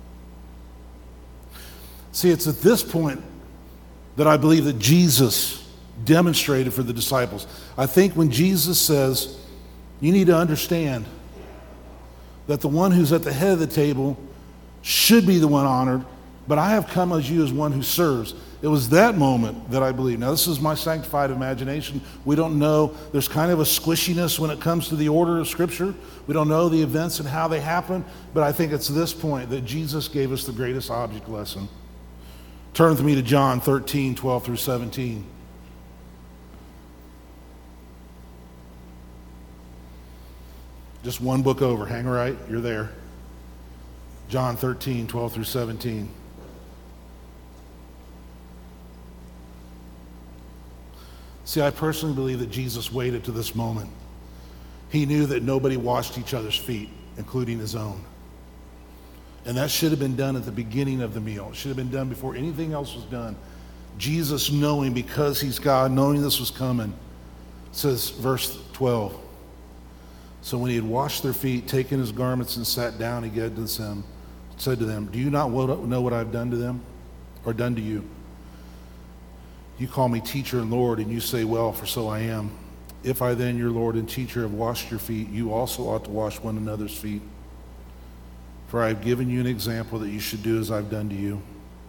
See, it's at this point that I believe that Jesus demonstrated for the disciples. I think when Jesus says, you need to understand that the one who's at the head of the table should be the one honored, but I have come as you as one who serves. It was that moment that I believe. Now, this is my sanctified imagination. We don't know. There's kind of a squishiness when it comes to the order of Scripture. We don't know the events and how they happen, but I think it's this point that Jesus gave us the greatest object lesson. Turn with me to John 13, 12 through 17. Just one book over. Hang right. You're there. John 13, 12 through 17. See, I personally believe that Jesus waited to this moment. He knew that nobody washed each other's feet, including his own. And that should have been done at the beginning of the meal. It should have been done before anything else was done. Jesus, knowing, because he's God, knowing this was coming, says, verse 12, so when he had washed their feet, taken his garments and sat down, he said to them, do you not know what I've done to them, or done to you? You call me teacher and Lord, and you say, well, for so I am. If I then, your Lord and teacher, have washed your feet, you also ought to wash one another's feet. For I have given you an example that you should do as I've done to you.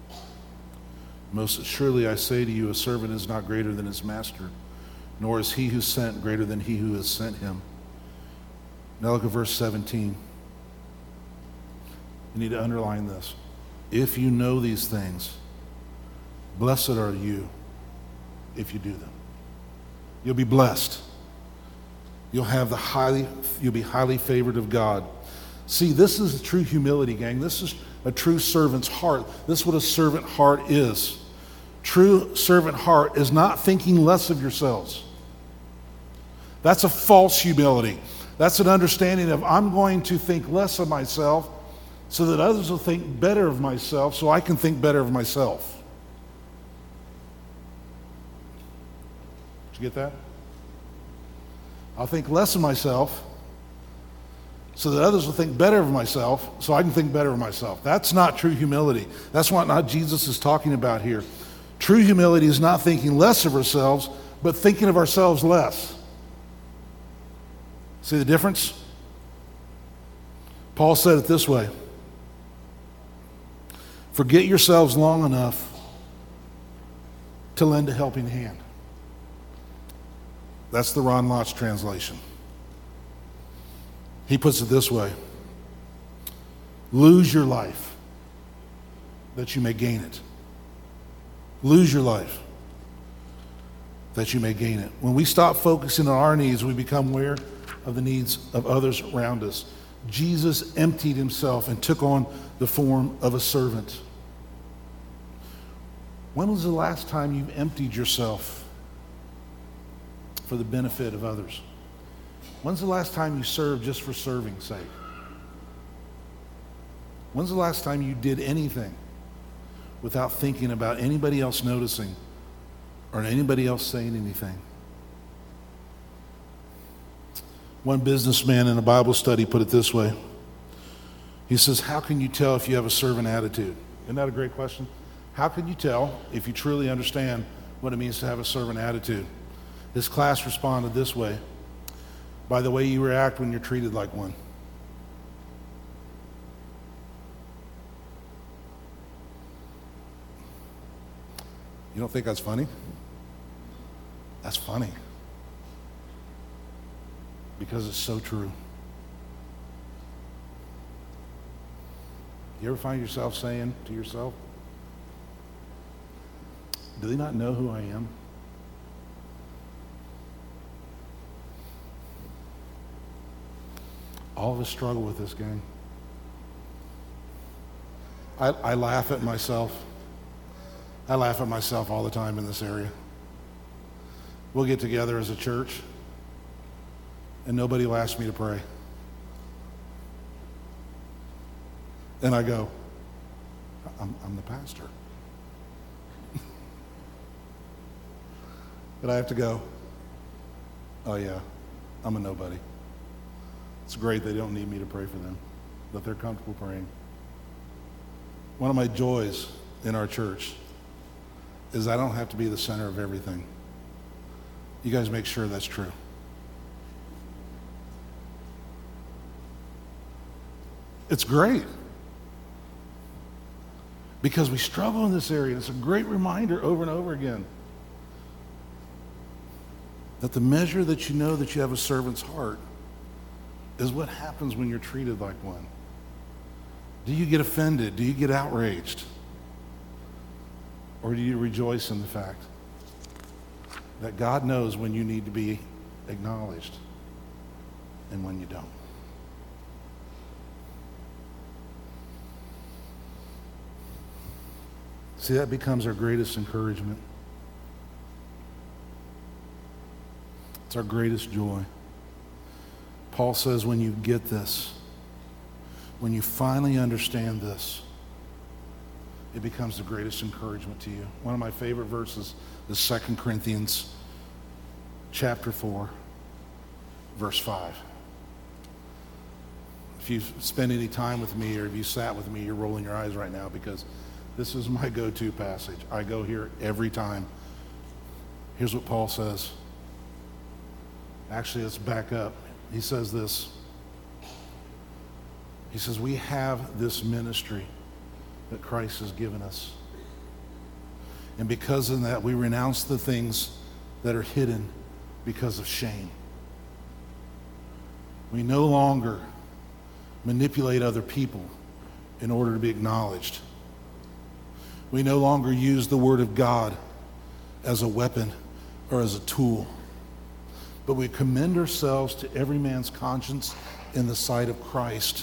Most surely I say to you, a servant is not greater than his master, nor is he who sent greater than he who has sent him. Now look at verse 17. You need to underline this. If you know these things, blessed are you if you do them. You'll be blessed. You'll be highly favored of God. See, this is true humility, gang. This is a true servant's heart. This is what a servant heart is. True servant heart is not thinking less of yourselves. That's a false humility. That's an understanding of I'm going to think less of myself so that others will think better of myself so I can think better of myself. Did you get that? I'll think less of myself so that others will think better of myself so I can think better of myself. That's not true humility. That's what not Jesus is talking about here. True humility is not thinking less of ourselves, but thinking of ourselves less. See the difference? Paul said it this way. Forget yourselves long enough to lend a helping hand. That's the Ron Lotz translation. He puts it this way. Lose your life that you may gain it. Lose your life that you may gain it. When we stop focusing on our needs, we become aware of the needs of others around us. Jesus emptied himself and took on the form of a servant. When was the last time you've emptied yourself for the benefit of others? When's the last time you served just for serving's sake? When's the last time you did anything without thinking about anybody else noticing or anybody else saying anything? One businessman in a Bible study put it this way. He says, how can you tell if you have a servant attitude? Isn't that a great question? How can you tell if you truly understand what it means to have a servant attitude? His class responded this way: by the way you react when you're treated like one. You don't think that's funny? That's funny. Because it's so true. You ever find yourself saying to yourself, do they not know who I am? All of us struggle with this, gang. I laugh at myself. I laugh at myself all the time in this area. We'll get together as a church, and nobody will ask me to pray. And I go, I'm the pastor. But I have to go, oh yeah, I'm a nobody. It's great they don't need me to pray for them, but they're comfortable praying. One of my joys in our church is I don't have to be the center of everything. You guys make sure that's true. It's great. Because we struggle in this area. It's a great reminder over and over again that the measure that you know that you have a servant's heart is what happens when you're treated like one. Do you get offended? Do you get outraged? Or do you rejoice in the fact that God knows when you need to be acknowledged and when you don't? See, that becomes our greatest encouragement. It's our greatest joy. Paul says when you get this, when you finally understand this, it becomes the greatest encouragement to you. One of my favorite verses is 2 Corinthians chapter 4, verse 5. If you spend any time with me or if you sat with me, you're rolling your eyes right now because this is my go-to passage. I go here every time. Here's what Paul says. Actually, let's back up. He says this. He says, we have this ministry that Christ has given us. And because of that, we renounce the things that are hidden because of shame. We no longer manipulate other people in order to be acknowledged. We no longer use the Word of God as a weapon or as a tool. But we commend ourselves to every man's conscience in the sight of Christ.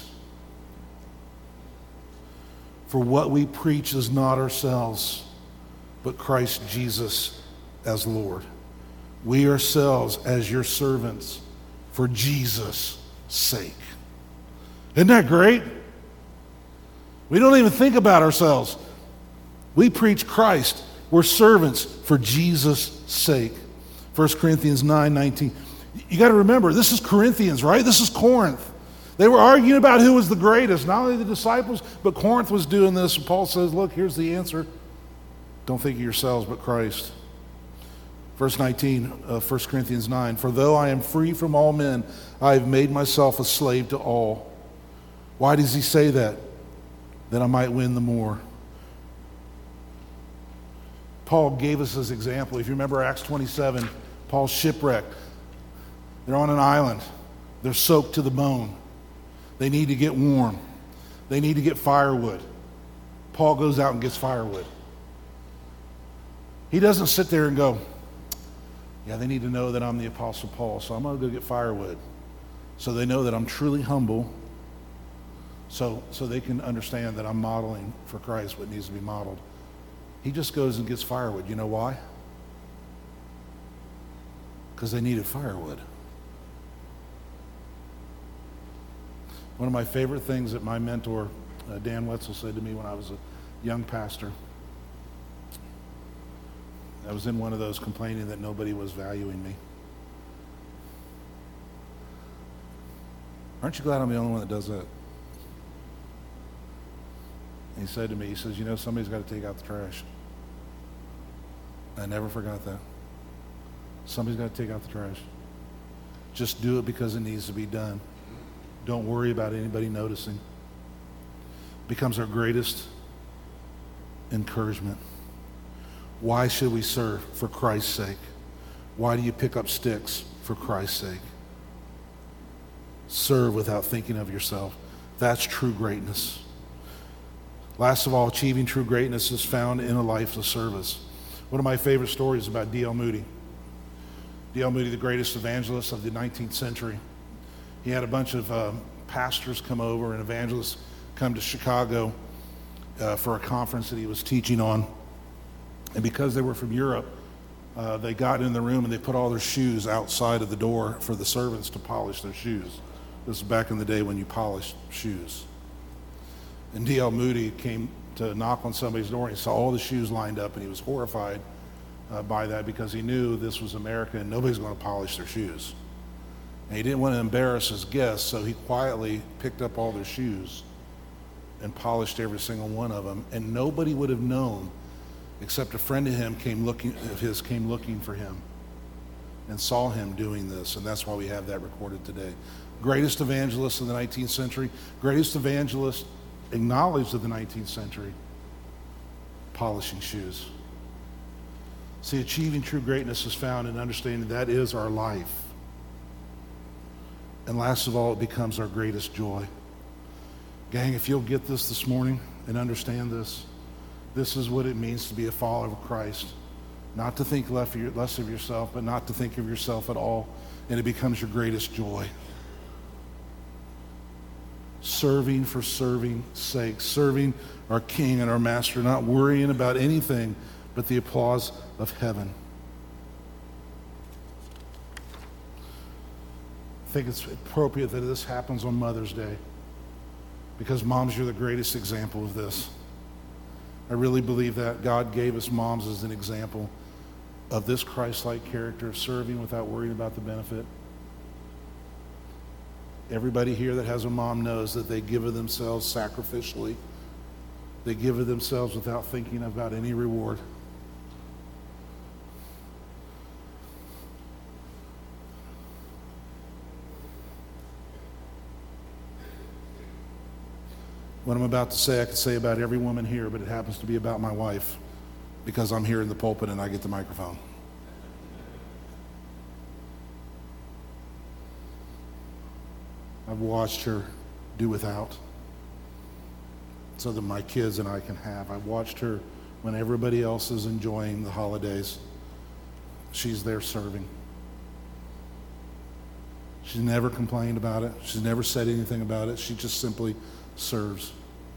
For what we preach is not ourselves, but Christ Jesus as Lord. We ourselves as your servants for Jesus' sake. Isn't that great? We don't even think about ourselves. We preach Christ. We're servants for Jesus' sake. 1 Corinthians 9:19. You got to remember, this is Corinthians, right? This is Corinth. They were arguing about who was the greatest, not only the disciples, but Corinth was doing this. And Paul says, look, here's the answer. Don't think of yourselves, but Christ. Verse 19 of 1 Corinthians 9. For though I am free from all men, I have made myself a slave to all. Why does he say that? That I might win the more. Paul gave us this example. If you remember Acts 27, Paul's shipwrecked. They're on an island. They're soaked to the bone. They need to get warm. They need to get firewood. Paul goes out and gets firewood. He doesn't sit there and go, yeah, they need to know that I'm the Apostle Paul, so I'm going to go get firewood. So they know that I'm truly humble, so they can understand that I'm modeling for Christ what needs to be modeled. He just goes and gets firewood. You know why? Because they needed firewood. One of my favorite things that my mentor, Dan Wetzel, said to me when I was a young pastor, I was in one of those complaining that nobody was valuing me. Aren't you glad I'm the only one that does that? And he said to me, he says, you know, somebody's got to take out the trash. I never forgot that. Somebody's got to take out the trash. Just do it because it needs to be done. Don't worry about anybody noticing. Becomes our greatest encouragement. Why should we serve? For Christ's sake. Why do you pick up sticks? For Christ's sake. Serve without thinking of yourself. That's true greatness. Last of all, achieving true greatness is found in a life of service. One of my favorite stories about D.L. Moody. D.L. Moody, the greatest evangelist of the 19th century. He had a bunch of pastors come over and evangelists come to Chicago for a conference that he was teaching on. And because they were from Europe, they got in the room and they put all their shoes outside of the door for the servants to polish their shoes. This is back in the day when you polished shoes. And D.L. Moody came to knock on somebody's door and he saw all the shoes lined up, and he was horrified by that because he knew this was America and nobody's going to polish their shoes. And he didn't want to embarrass his guests, so he quietly picked up all their shoes and polished every single one of them, and nobody would have known except a friend of him came looking for him and saw him doing this, and that's why we have that recorded today. Greatest evangelist of the 19th century, greatest evangelist acknowledged of the 19th century, polishing shoes. See, achieving true greatness is found in understanding that is our life. And last of all, it becomes our greatest joy. Gang, if you'll get this morning and understand this, this is what it means to be a follower of Christ. Not to think less of yourself, but not to think of yourself at all. And it becomes your greatest joy. Serving for serving's sake. Serving our King and our Master. Not worrying about anything but the applause of heaven. I think it's appropriate that this happens on Mother's Day. Because moms, you're the greatest example of this. I really believe that God gave us moms as an example of this Christ-like character of serving without worrying about the benefit. Everybody here that has a mom knows that they give of themselves sacrificially. They give of themselves without thinking about any reward. What I'm about to say, I could say about every woman here, but it happens to be about my wife because I'm here in the pulpit and I get the microphone. I've watched her do without so that my kids and I can have. I've watched her when everybody else is enjoying the holidays. She's there serving. She's never complained about it. She's never said anything about it. She just simply serves.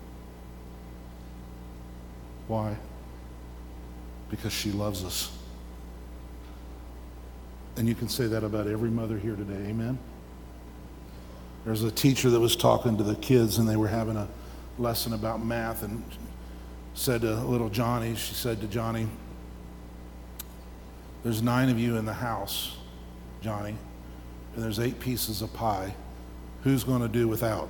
Why? Because she loves us. And you can say that about every mother here today. Amen? There's a teacher that was talking to the kids, and they were having a lesson about math, and said to little Johnny, she said to Johnny, there's 9 of you in the house, Johnny, and there's 8 pieces of pie. Who's going to do without?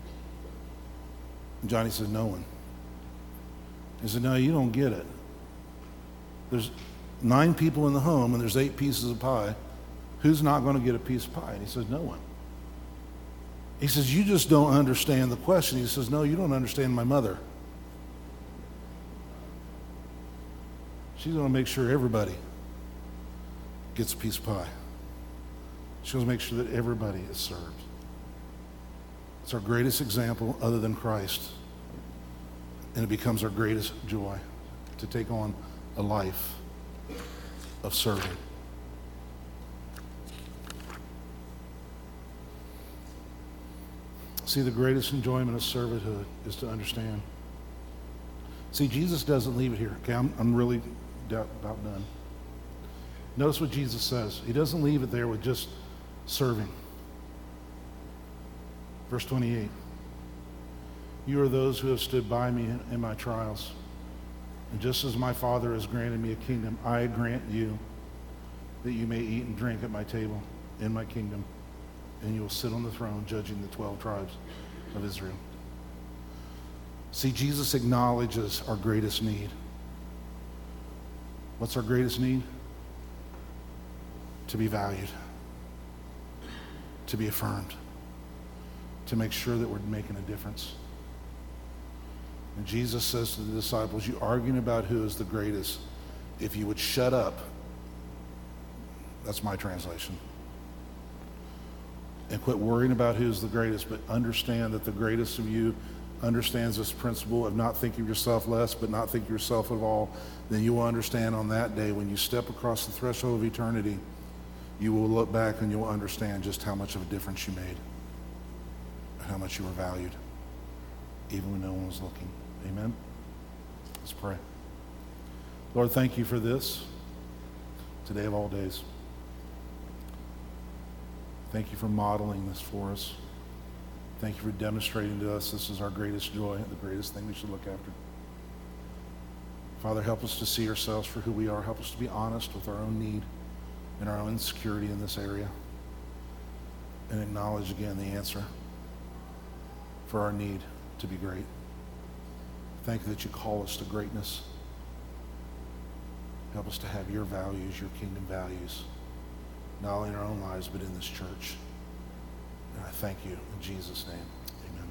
And Johnny said, no one. He said, no, you don't get it. There's 9 people in the home and there's 8 pieces of pie. Who's not going to get a piece of pie? And he says, no one. He says, you just don't understand the question. He says, no, you don't understand my mother. She's going to make sure everybody gets a piece of pie. She's going to make sure that everybody is served. It's our greatest example other than Christ. And it becomes our greatest joy to take on a life of serving. See, the greatest enjoyment of servanthood is to understand. See, Jesus doesn't leave it here. Okay, I'm really about done. Notice what Jesus says. He doesn't leave it there with just serving. Verse 28. You are those who have stood by me in my trials. And just as my Father has granted me a kingdom, I grant you that you may eat and drink at my table in my kingdom. and you will sit on the throne judging the 12 tribes of Israel. See, Jesus acknowledges our greatest need. What's our greatest need? To be valued, to be affirmed, to make sure that we're making a difference. And Jesus says to the disciples, you arguing about who is the greatest. If you would shut up, that's my translation, and quit worrying about who's the greatest, but understand that the greatest of you understands this principle of not thinking of yourself less, but not thinking of yourself at all, then you will understand on that day when you step across the threshold of eternity, you will look back and you will understand just how much of a difference you made and how much you were valued, even when no one was looking. Amen? Let's pray. Lord, thank you for this, today of all days. Thank you for modeling this for us. Thank you for demonstrating to us this is our greatest joy, the greatest thing we should look after. Father, help us to see ourselves for who we are. Help us to be honest with our own need and our own insecurity in this area, and acknowledge again the answer for our need to be great. Thank you that you call us to greatness. Help us to have your values, your kingdom values, not only in our own lives, but in this church. And I thank you in Jesus' name. Amen.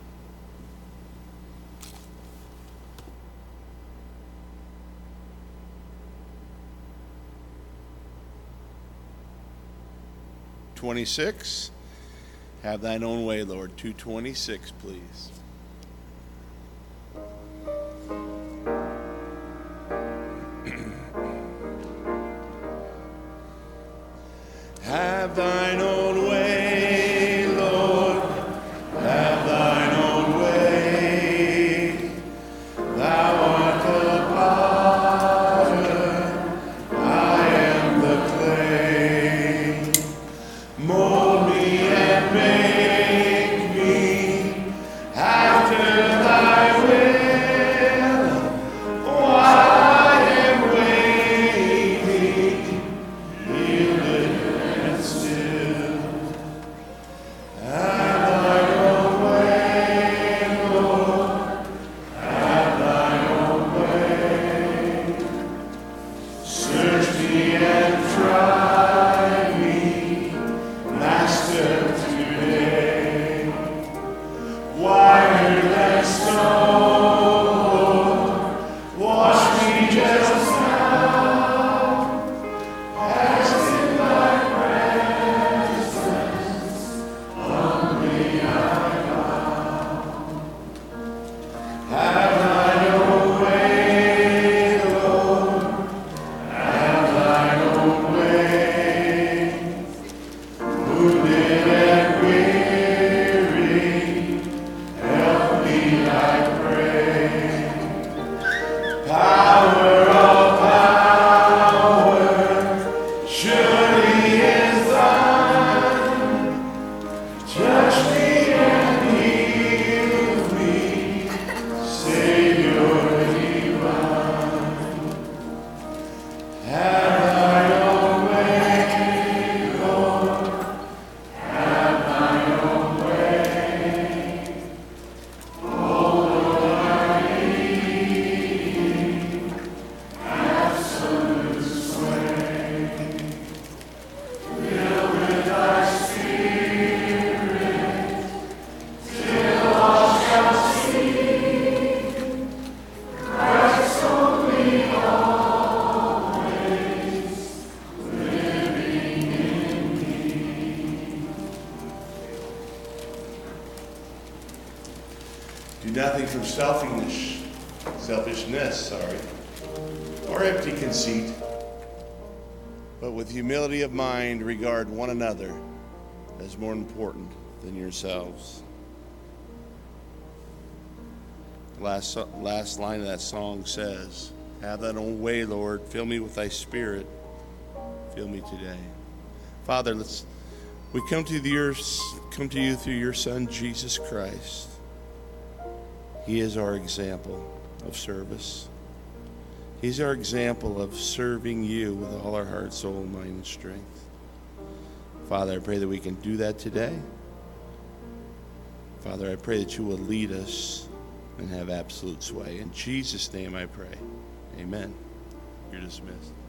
'26, have thine own way, Lord. 226, please. Have thine own way, Lord, have thine own way. Thou art the potter, I am the clay. Mold me and make me after thy will, while I am waiting, yielded and still. Have thine own way, Lord, have thine own way. Search me and try me, Master, today. Whiter than snow, wash me just now, as in thy presence, humbly I bow. Have thine own way, Lord, have thine own way. Wounded and weary, help me, I pray. Power of power, surely is thine. Touch me and heal me, Savior divine. Have thine own way, Lord, have thine own way. Oh Lord, I need absolute sway. Fill with thy spirit, till all shall see Christ only always living in me. Do nothing from selfishness, or empty conceit, but with humility of mind regard one another as more important than yourselves. Last line of that song says, have thine own way, Lord, fill me with thy spirit, fill me today. Father, we come to you through your Son, Jesus Christ. He is our example of service. He's our example of serving you with all our heart, soul, mind, and strength. Father, I pray that we can do that today. Father, I pray that you will lead us and have absolute sway. In Jesus' name I pray. Amen. You're dismissed.